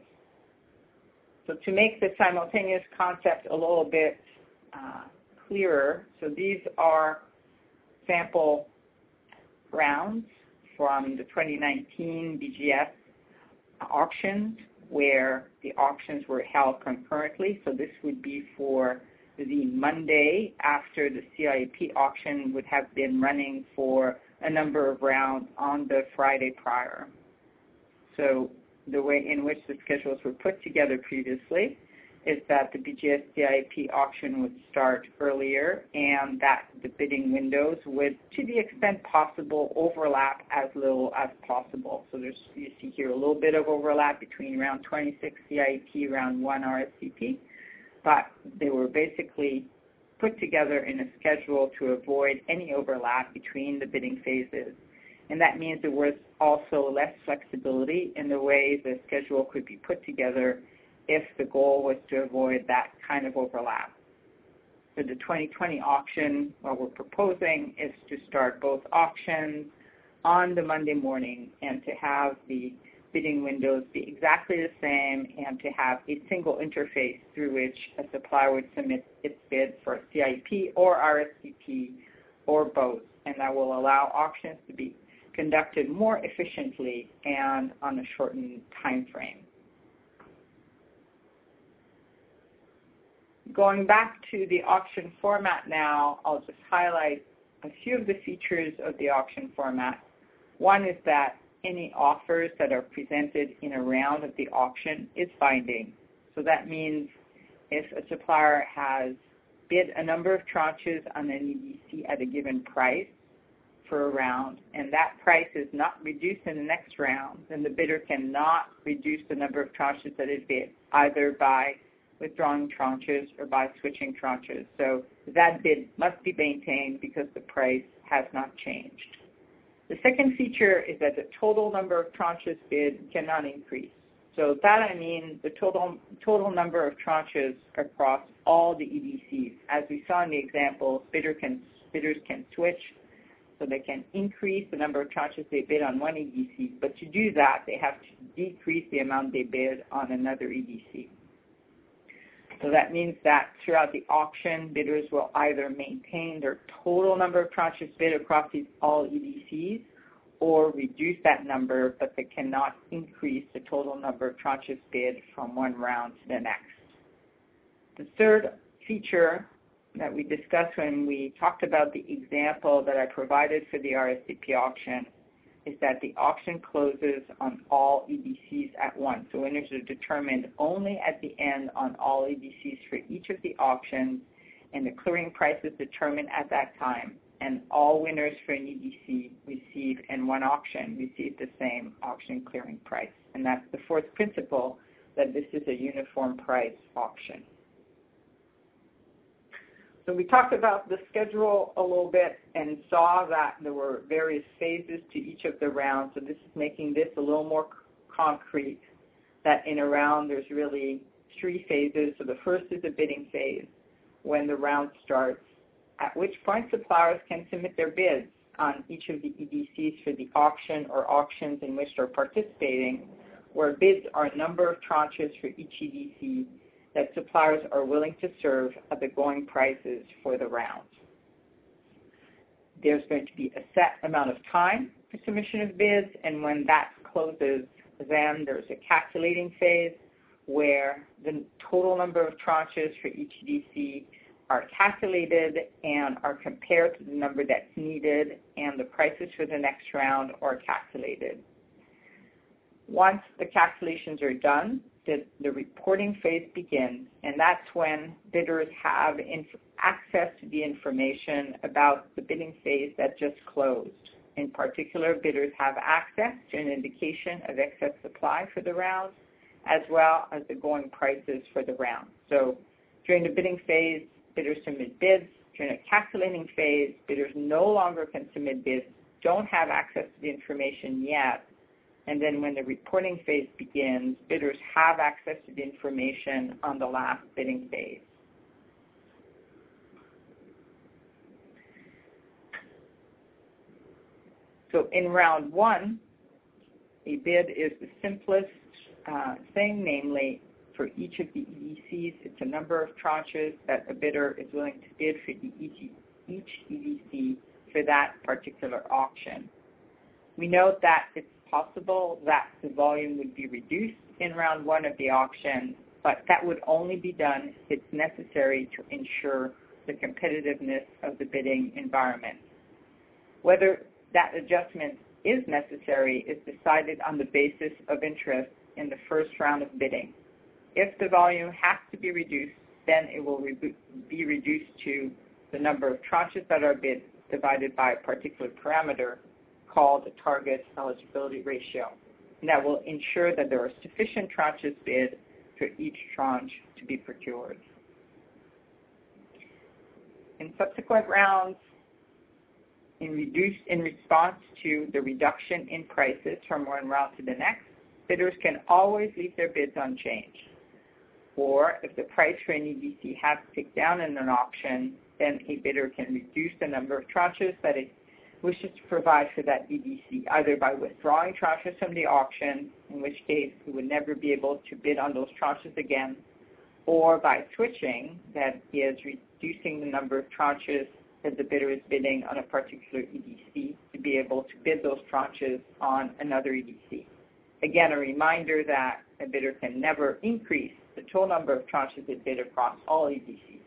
So to make the simultaneous concept a little bit clearer, so these are sample rounds from the 2019 BGS auctions where the auctions were held concurrently. So this would be for the Monday after the CIP auction would have been running for a number of rounds on the Friday prior. So the way in which the schedules were put together previously is that the BGS CIP auction would start earlier and that the bidding windows would, to the extent possible, overlap as little as possible. So you see here a little bit of overlap between round 26 CIP, round 1 RSCP, but they were basically put together in a schedule to avoid any overlap between the bidding phases. And that means there was also less flexibility in the way the schedule could be put together if the goal was to avoid that kind of overlap. For the 2020 auction, what we're proposing is to start both auctions on the Monday morning and to have the bidding windows be exactly the same and to have a single interface through which a supplier would submit its bid for CIP or RSCP or both. and that will allow auctions to be conducted more efficiently and on a shortened time frame. Going back to the auction format now, I'll just highlight a few of the features of the auction format. One is that any offers that are presented in a round of the auction is binding. So that means if a supplier has bid a number of tranches on an EDC at a given price for a round, and that price is not reduced in the next round, then the bidder cannot reduce the number of tranches that it bid, either by withdrawing tranches or by switching tranches. So that bid must be maintained because the price has not changed. The second feature is that the total number of tranches bid cannot increase. So that I mean the total number of tranches across all the EDCs. As we saw in the example, bidders can switch, so they can increase the number of tranches they bid on one EDC, but to do that, they have to decrease the amount they bid on another EDC. So that means that throughout the auction, bidders will either maintain their total number of tranches bid across all EDCs or reduce that number, but they cannot increase the total number of tranches bid from one round to the next. The third feature that we discussed when we talked about the example that I provided for the RSVP auction is that the auction closes on all EDCs at once. So winners are determined only at the end on all EDCs for each of the auctions, and the clearing price is determined at that time. And all winners for an EDC receive, in one auction, receive the same auction clearing price. And that's the fourth principle, that this is a uniform price auction. So we talked about the schedule a little bit and saw that there were various phases to each of the rounds. So this is making this a little more concrete, that in a round there's really three phases. So the first is the bidding phase, when the round starts, at which point suppliers can submit their bids on each of the EDCs for the auction or auctions in which they're participating, where bids are a number of tranches for each EDC that suppliers are willing to serve at the going prices for the round. There's going to be a set amount of time for submission of bids, and when that closes, then there's a calculating phase where the total number of tranches for each EDC are calculated and are compared to the number that's needed, and the prices for the next round are calculated. Once the calculations are done, the reporting phase begins, and that's when bidders have access to the information about the bidding phase that just closed. In particular, bidders have access to an indication of excess supply for the round, as well as the going prices for the round. So during the bidding phase, bidders submit bids. During a calculating phase, bidders no longer can submit bids, don't have access to the information yet. And then when the reporting phase begins, bidders have access to the information on the last bidding phase. So in round one, a bid is the simplest thing, namely for each of the EDCs, it's a number of tranches that a bidder is willing to bid for each EDC for that particular auction. We note that it's possible that the volume would be reduced in round one of the auction, but that would only be done if it's necessary to ensure the competitiveness of the bidding environment. Whether that adjustment is necessary is decided on the basis of interest in the first round of bidding. If the volume has to be reduced, then it will be reduced to the number of tranches that are bid divided by a particular parameter called the target eligibility ratio. And that will ensure that there are sufficient tranches bid for each tranche to be procured. In subsequent rounds, in response to the reduction in prices from one round to the next, bidders can always leave their bids unchanged. Or if the price for an EDC has ticked down in an auction, then a bidder can reduce the number of tranches that it wishes to provide for that EDC, either by withdrawing tranches from the auction, in which case it would never be able to bid on those tranches again, or by switching, that is reducing the number of tranches that the bidder is bidding on a particular EDC to be able to bid those tranches on another EDC. Again, a reminder that a bidder can never increase the total number of tranches it bid across all EDCs.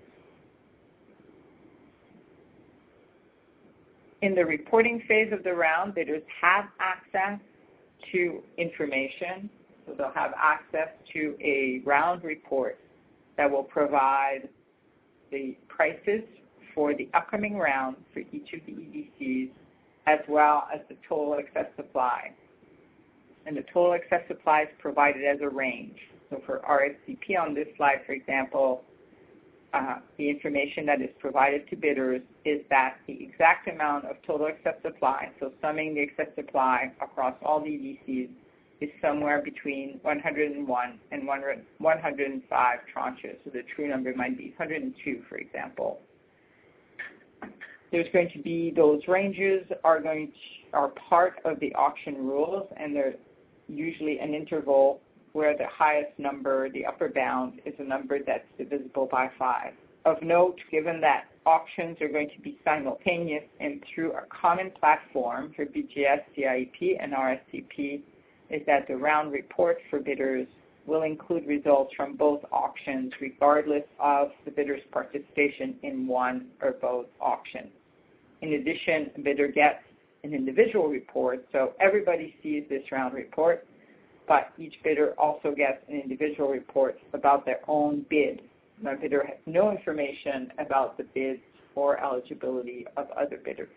In the reporting phase of the round, bidders have access to information. So they'll have access to a round report that will provide the prices for the upcoming round for each of the EDCs, as well as the total excess supply. And the total excess supply is provided as a range. So for RSCP on this slide, for example, the information that is provided to bidders is that the exact amount of total excess supply, so summing the excess supply across all the EDCs, is somewhere between 101 and 105 tranches. So the true number might be 102, for example. There's going to be, those ranges are part of the auction rules, and they're usually an interval where the highest number, the upper bound, is a number that's divisible by 5. Of note, given that auctions are going to be simultaneous and through a common platform for BGS, CIEP, and RSCP, is that the round report for bidders will include results from both auctions regardless of the bidder's participation in one or both auctions. In addition, a bidder gets an individual report, so everybody sees this round report, but each bidder also gets an individual report about their own bid. The bidder has no information about the bids or eligibility of other bidders.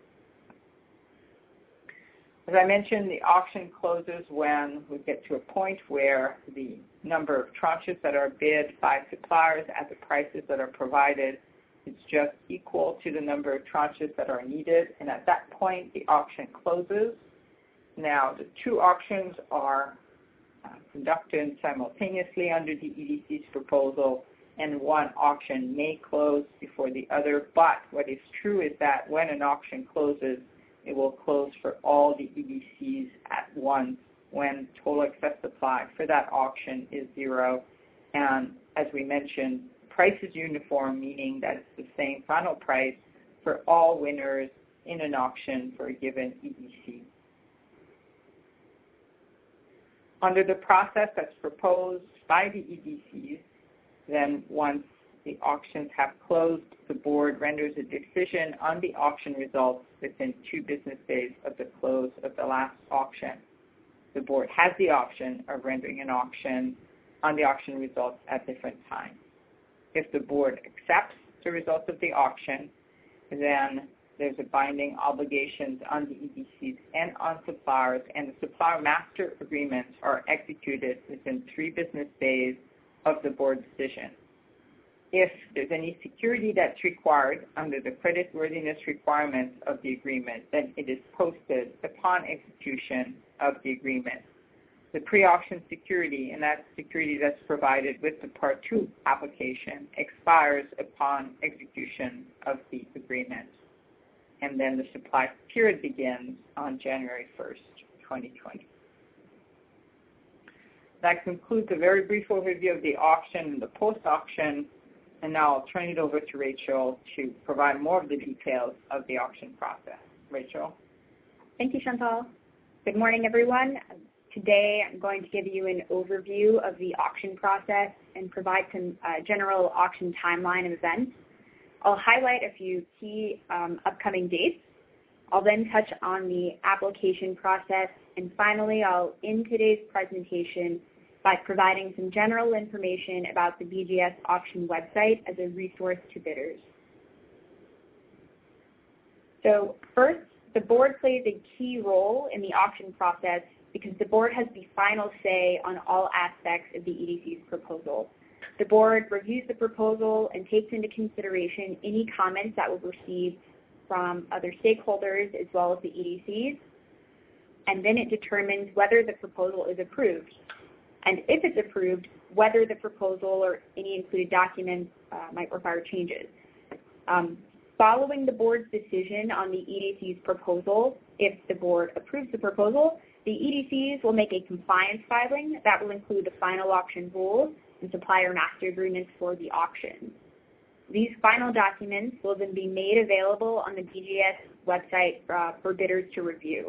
As I mentioned, the auction closes when we get to a point where the number of tranches that are bid by suppliers at the prices that are provided is just equal to the number of tranches that are needed, and at that point, the auction closes. Now, the two auctions are conducted simultaneously under the EDC's proposal, and one auction may close before the other, but what is true is that when an auction closes, it will close for all the EDCs at once when total excess supply for that auction is 0. And as we mentioned, price is uniform, meaning that it's the same final price for all winners in an auction for a given EDC. Under the process that's proposed by the EDCs, then once the auctions have closed, the board renders a decision on the auction results within 2 business days of the close of the last auction. The board has the option of rendering an auction on the auction results at different times. If the board accepts the results of the auction, then there's a binding obligations on the EDCs and on suppliers, and the supplier master agreements are executed within 3 business days of the board decision. If there's any security that's required under the creditworthiness requirements of the agreement, then it is posted upon execution of the agreement. The pre-auction security, and that's security that's provided with the Part 2 application, expires upon execution of the agreement. And then the supply period begins on January 1st, 2020. That concludes a very brief overview of the auction and the post-auction. And now I'll turn it over to Rachel to provide more of the details of the auction process. Rachel? Thank you, Chantal. Good morning, everyone. Today I'm going to give you an overview of the auction process and provide some general auction timeline and events. I'll highlight a few key upcoming dates. I'll then touch on the application process, and finally I'll end today's presentation by providing some general information about the BGS auction website as a resource to bidders. So first, the board plays a key role in the auction process because the board has the final say on all aspects of the EDC's proposal. The board reviews the proposal and takes into consideration any comments that were received from other stakeholders as well as the EDCs, and then it determines whether the proposal is approved. And if it's approved, whether the proposal or any included documents might require changes. Following the board's decision on the EDC's proposal, if the board approves the proposal, the EDCs will make a compliance filing that will include the final auction rules and supplier master agreements for the auction. These final documents will then be made available on the BGS website for bidders to review.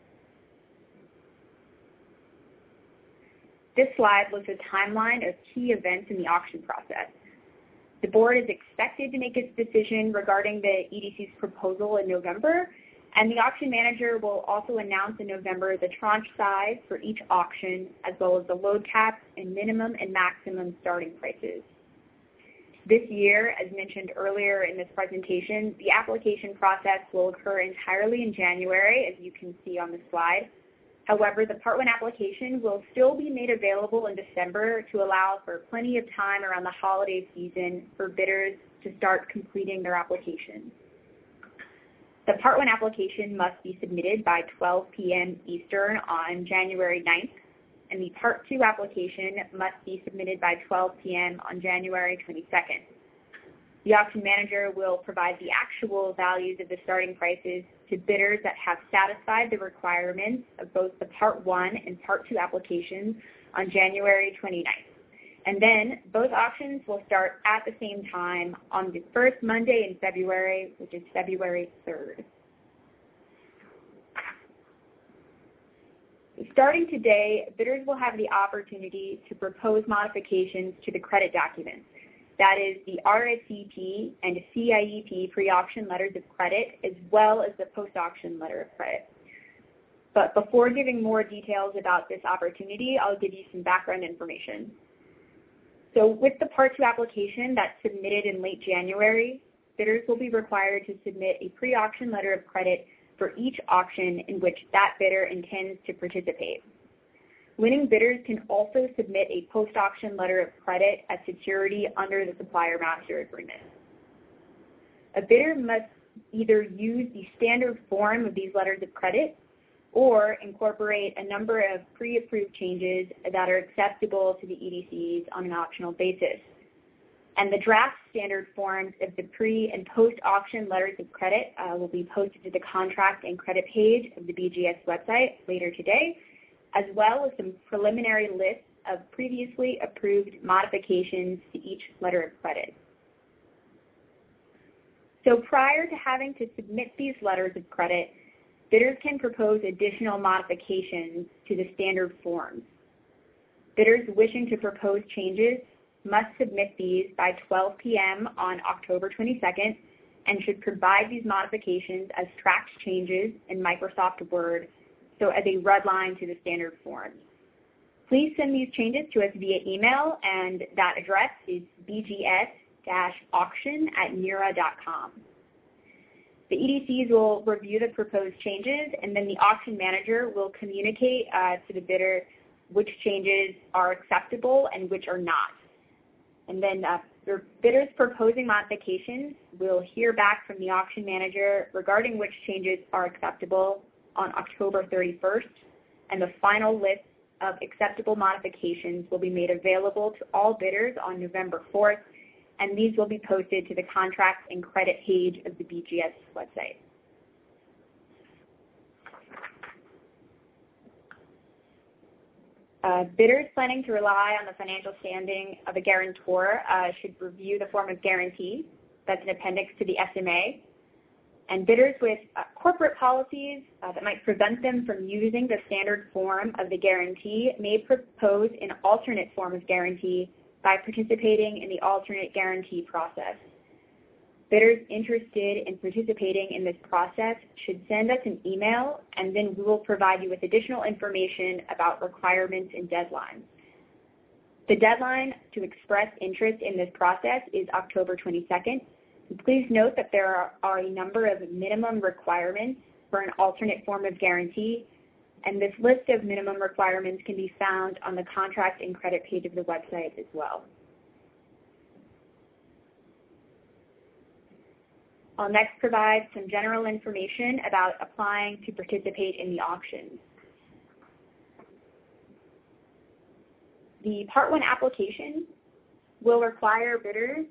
This slide lists a timeline of key events in the auction process. The board is expected to make its decision regarding the EDC's proposal in November, and the auction manager will also announce in November the tranche size for each auction, as well as the load caps and minimum and maximum starting prices. This year, as mentioned earlier in this presentation, the application process will occur entirely in January, as you can see on the slide. However, the Part 1 application will still be made available in December to allow for plenty of time around the holiday season for bidders to start completing their applications. The Part 1 application must be submitted by 12 p.m. Eastern on January 9th, and the Part 2 application must be submitted by 12 p.m. on January 22nd. The auction manager will provide the actual values of the starting prices to bidders that have satisfied the requirements of both the Part 1 and Part 2 applications on January 29th. And then both auctions will start at the same time on the first Monday in February, which is February 3rd. Starting today, bidders will have the opportunity to propose modifications to the credit documents. That is the RSVP and CIEP pre-auction letters of credit, as well as the post-auction letter of credit. But before giving more details about this opportunity, I'll give you some background information. So with the Part 2 application that's submitted in late January, bidders will be required to submit a pre-auction letter of credit for each auction in which that bidder intends to participate. Winning bidders can also submit a post-auction letter of credit as security under the supplier master agreement. A bidder must either use the standard form of these letters of credit or incorporate a number of pre-approved changes that are acceptable to the EDCs on an optional basis. And the draft standard forms of the pre- and post-auction letters of credit will be posted to the contract and credit page of the BGS website later today, as well as some preliminary lists of previously approved modifications to each letter of credit. So prior to having to submit these letters of credit, bidders can propose additional modifications to the standard forms. Bidders wishing to propose changes must submit these by 12 p.m. on October 22nd and should provide these modifications as tracked changes in Microsoft Word, so as a red line to the standard forms. Please send these changes to us via email, and that address is bgs-auction@nura.com. The EDCs will review the proposed changes, and then the auction manager will communicate to the bidder which changes are acceptable and which are not. And then the bidders proposing modifications will hear back from the auction manager regarding which changes are acceptable on October 31st, and the final list of acceptable modifications will be made available to all bidders on November 4th, and these will be posted to the contract and credit page of the BGS website. Bidders planning to rely on the financial standing of a guarantor should review the form of guarantee. That's an appendix to the SMA. And bidders with corporate policies that might prevent them from using the standard form of the guarantee may propose an alternate form of guarantee by participating in the alternate guarantee process. Bidders interested in participating in this process should send us an email, and then we will provide you with additional information about requirements and deadlines. The deadline to express interest in this process is October 22nd. And please note that there are a number of minimum requirements for an alternate form of guarantee, and this list of minimum requirements can be found on the contract and credit page of the website as well. I'll next provide some general information about applying to participate in the auctions. The Part 1 application will require bidders,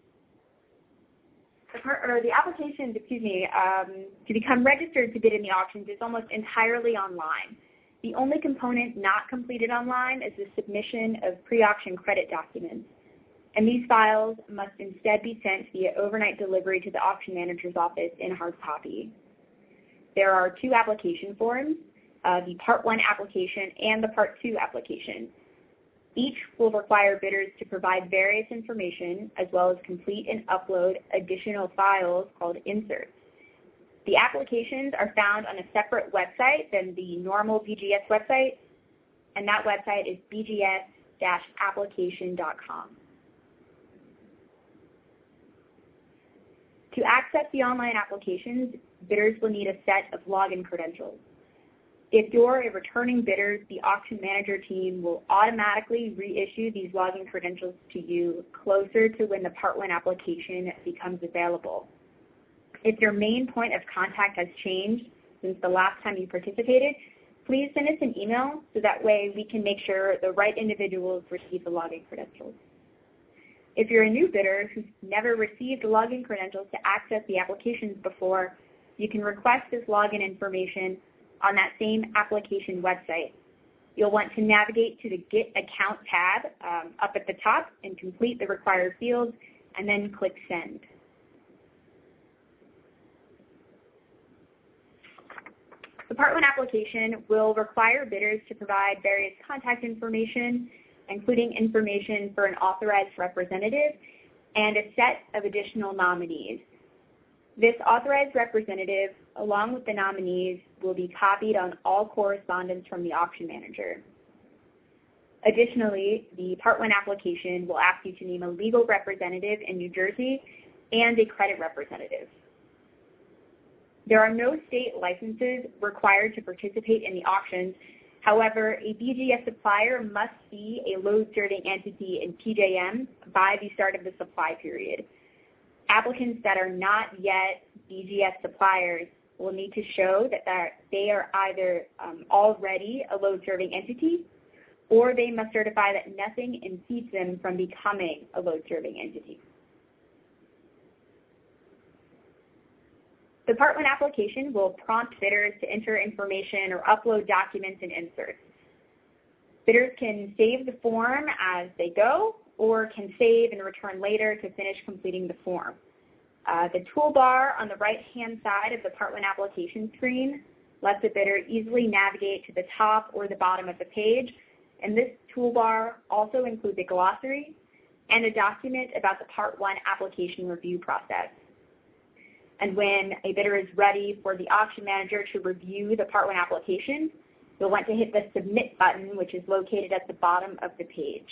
the application, to become registered to bid in the auctions is almost entirely online. The only component not completed online is the submission of pre-auction credit documents. and these files must instead be sent via overnight delivery to the auction manager's office in hard copy. There are two application forms, the Part 1 application and the Part 2 application. Each will require bidders to provide various information as well as complete and upload additional files called inserts. The applications are found on a separate website than the normal BGS website, and that website is bgs-application.com. To access the online applications, bidders will need a set of login credentials. If you're a returning bidder, the auction manager team will automatically reissue these login credentials to you closer to when the Part 1 application becomes available. If your main point of contact has changed since the last time you participated, please send us an email so that way we can make sure the right individuals receive the login credentials. If you're a new bidder who's never received login credentials to access the applications before, you can request this login information on that same application website. You'll want to navigate to the Get Account tab up at the top and complete the required fields, and then click Send. The Part 1 application will require bidders to provide various contact information, including information for an authorized representative and a set of additional nominees. This authorized representative, along with the nominees, will be copied on all correspondence from the auction manager. Additionally, the Part 1 application will ask you to name a legal representative in New Jersey and a credit representative. There are no state licenses required to participate in the auctions. However, a BGS supplier must be a load-serving entity in PJM by the start of the supply period. Applicants that are not yet BGS suppliers will need to show that they are either already a load-serving entity, or they must certify that nothing impedes them from becoming a load-serving entity. The Part 1 application will prompt bidders to enter information or upload documents and inserts. Bidders can save the form as they go, or can save and return later to finish completing the form. The toolbar on the right-hand side of the Part 1 application screen lets the bidder easily navigate to the top or the bottom of the page, and this toolbar also includes a glossary and a document about the Part 1 application review process. And when a bidder is ready for the auction manager to review the Part 1 application, you'll want to hit the Submit button, which is located at the bottom of the page.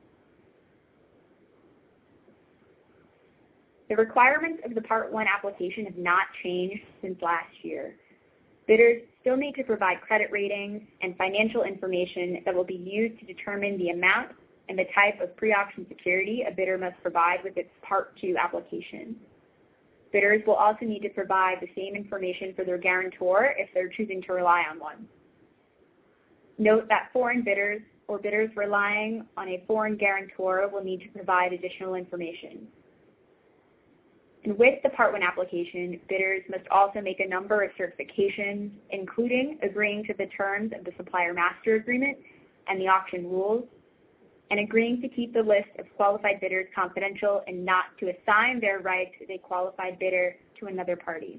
The requirements of the Part 1 application have not changed since last year. Bidders still need to provide credit ratings and financial information that will be used to determine the amount and the type of pre-auction security a bidder must provide with its Part 2 application. Bidders will also need to provide the same information for their guarantor if they're choosing to rely on one. Note that foreign bidders or bidders relying on a foreign guarantor will need to provide additional information. And with the Part 1 application, bidders must also make a number of certifications, including agreeing to the terms of the Supplier Master Agreement and the auction rules, and agreeing to keep the list of qualified bidders confidential and not to assign their rights as a qualified bidder to another party.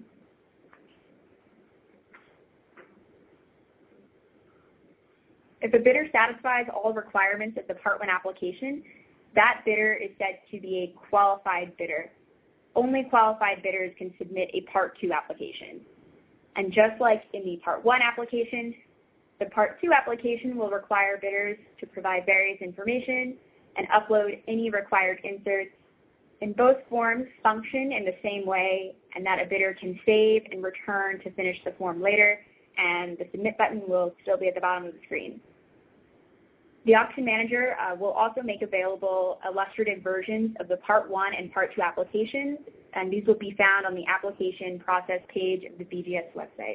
If a bidder satisfies all requirements of the Part 1 application, that bidder is said to be a qualified bidder. Only qualified bidders can submit a Part 2 application. And just like in the Part 1 application, the Part 2 application will require bidders to provide various information and upload any required inserts. And both forms function in the same way, and that a bidder can save and return to finish the form later, and the Submit button will still be at the bottom of the screen. The auction manager will also make available illustrative versions of the Part 1 and Part 2 applications, and these will be found on the application process page of the BGS website.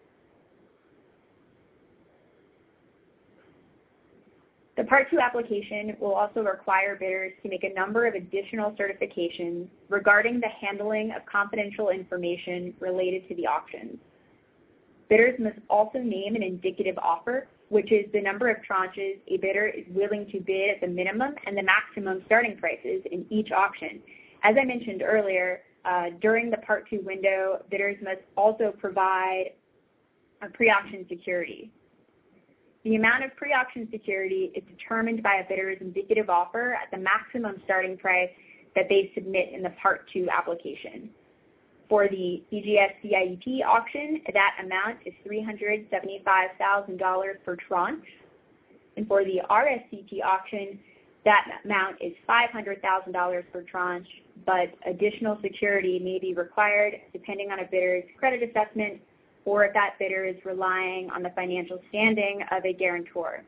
The Part 2 application will also require bidders to make a number of additional certifications regarding the handling of confidential information related to the auctions. Bidders must also name an indicative offer, which is the number of tranches a bidder is willing to bid at the minimum and the maximum starting prices in each auction. As I mentioned earlier, during the Part 2 window, bidders must also provide a pre-auction security. The amount of pre-auction security is determined by a bidder's indicative offer at the maximum starting price that they submit in the Part 2 application. For the BGS CIEP auction, that amount is $375,000 per tranche. And for the RSCP auction, that amount is $500,000 per tranche, but additional security may be required depending on a bidder's credit assessment or if that bidder is relying on the financial standing of a guarantor.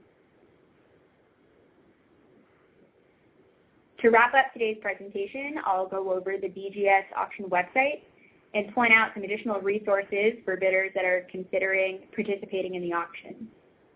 To wrap up today's presentation, I'll go over the BGS auction website and point out some additional resources for bidders that are considering participating in the auction.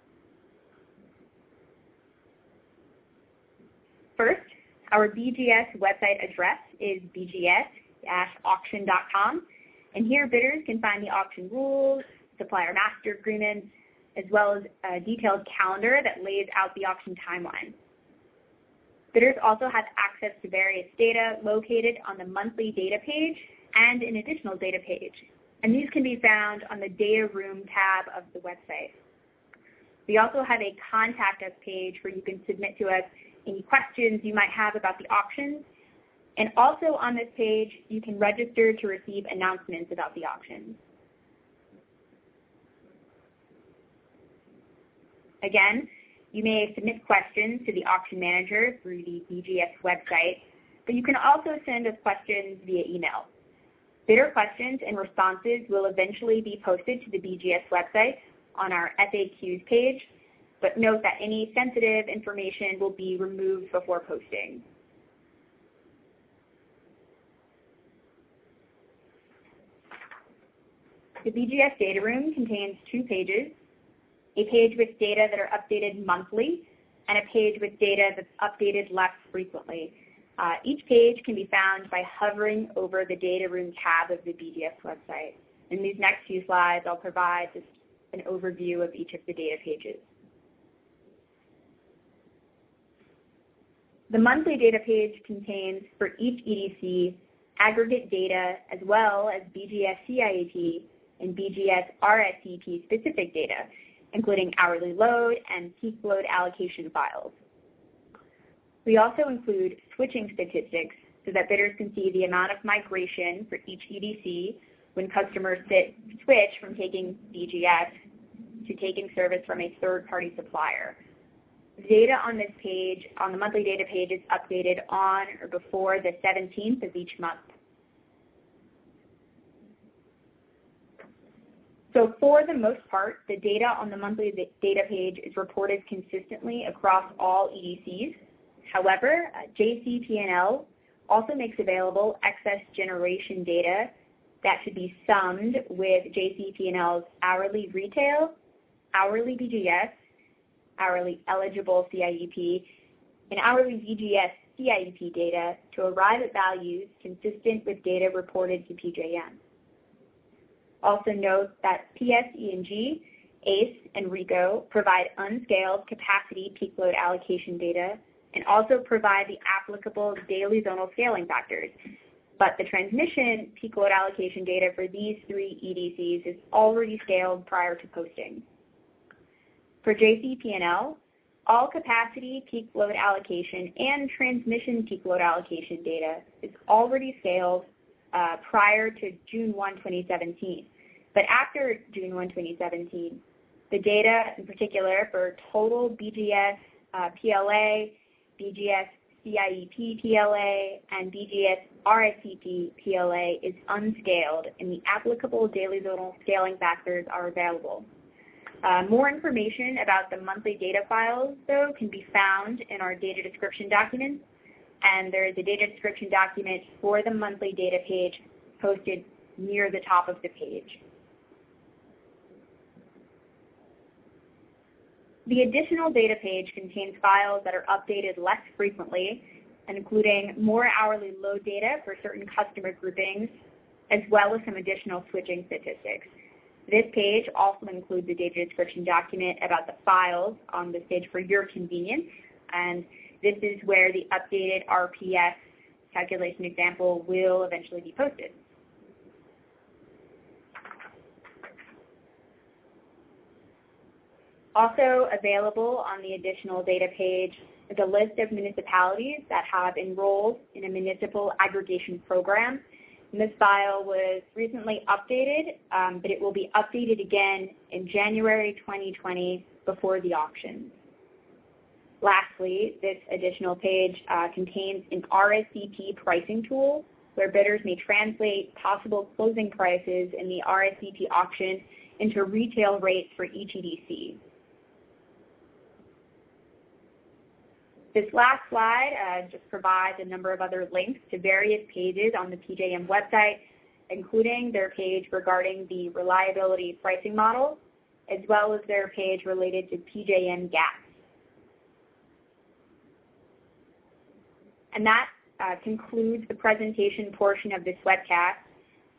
First, our BGS website address is bgs-auction.com, and here bidders can find the auction rules, supplier master agreements, as well as a detailed calendar that lays out the auction timeline. Bidders also have access to various data located on the monthly data page and an additional data page, and these can be found on the data room tab of the website. We also have a contact us page where you can submit to us any questions you might have about the auctions, and also on this page you can register to receive announcements about the auctions. Again, you may submit questions to the auction manager through the BGS website, but you can also send us questions via email. Bidder questions and responses will eventually be posted to the BGS website on our FAQs page, but note that any sensitive information will be removed before posting. The BGS data room contains two pages, a page with data that are updated monthly, and a page with data that's updated less frequently. Each page can be found by hovering over the data room tab of the BGS website. In these next few slides, I'll provide just an overview of each of the data pages. The monthly data page contains, for each EDC, aggregate data as well as BGS CIEP and BGS RSCP specific data, including hourly load and peak load allocation files. We also include switching statistics so that bidders can see the amount of migration for each EDC when customers switch from taking BGS to taking service from a third-party supplier. Data on this page, on the monthly data page, is updated on or before the 17th of each month. So for the most part, the data on the monthly data page is reported consistently across all EDCs. However, JCP&L also makes available excess generation data that should be summed with JCP&L's hourly retail, hourly BGS, hourly eligible CIEP, and hourly BGS CIEP data to arrive at values consistent with data reported to PJM. Also note that PSE&G, ACE, and RECO provide unscaled capacity peak load allocation data and also provide the applicable daily zonal scaling factors. But the transmission peak load allocation data for these three EDCs is already scaled prior to posting. For JCP&L, all capacity peak load allocation and transmission peak load allocation data is already scaled prior to June 1, 2017. But after June 1, 2017, the data in particular for total BGS PLA, BGS CIEP PLA, and BGS RSCP PLA is unscaled, and the applicable daily zonal scaling factors are available. More information about the monthly data files, though, can be found in our data description documents, and there is a data description document for the monthly data page posted near the top of the page. The additional data page contains files that are updated less frequently, including more hourly load data for certain customer groupings, as well as some additional switching statistics. This page also includes a data description document about the files on this page for your convenience, and this is where the updated RPS calculation example will eventually be posted. Also available on the additional data page is a list of municipalities that have enrolled in a municipal aggregation program. And this file was recently updated, but it will be updated again in January 2020 before the auction. Lastly, this additional page contains an RSVP pricing tool where bidders may translate possible closing prices in the RSVP auction into retail rates for each EDC. This last slide just provides a number of other links to various pages on the PJM website, including their page regarding the reliability pricing model, as well as their page related to PJM gas. And that concludes the presentation portion of this webcast.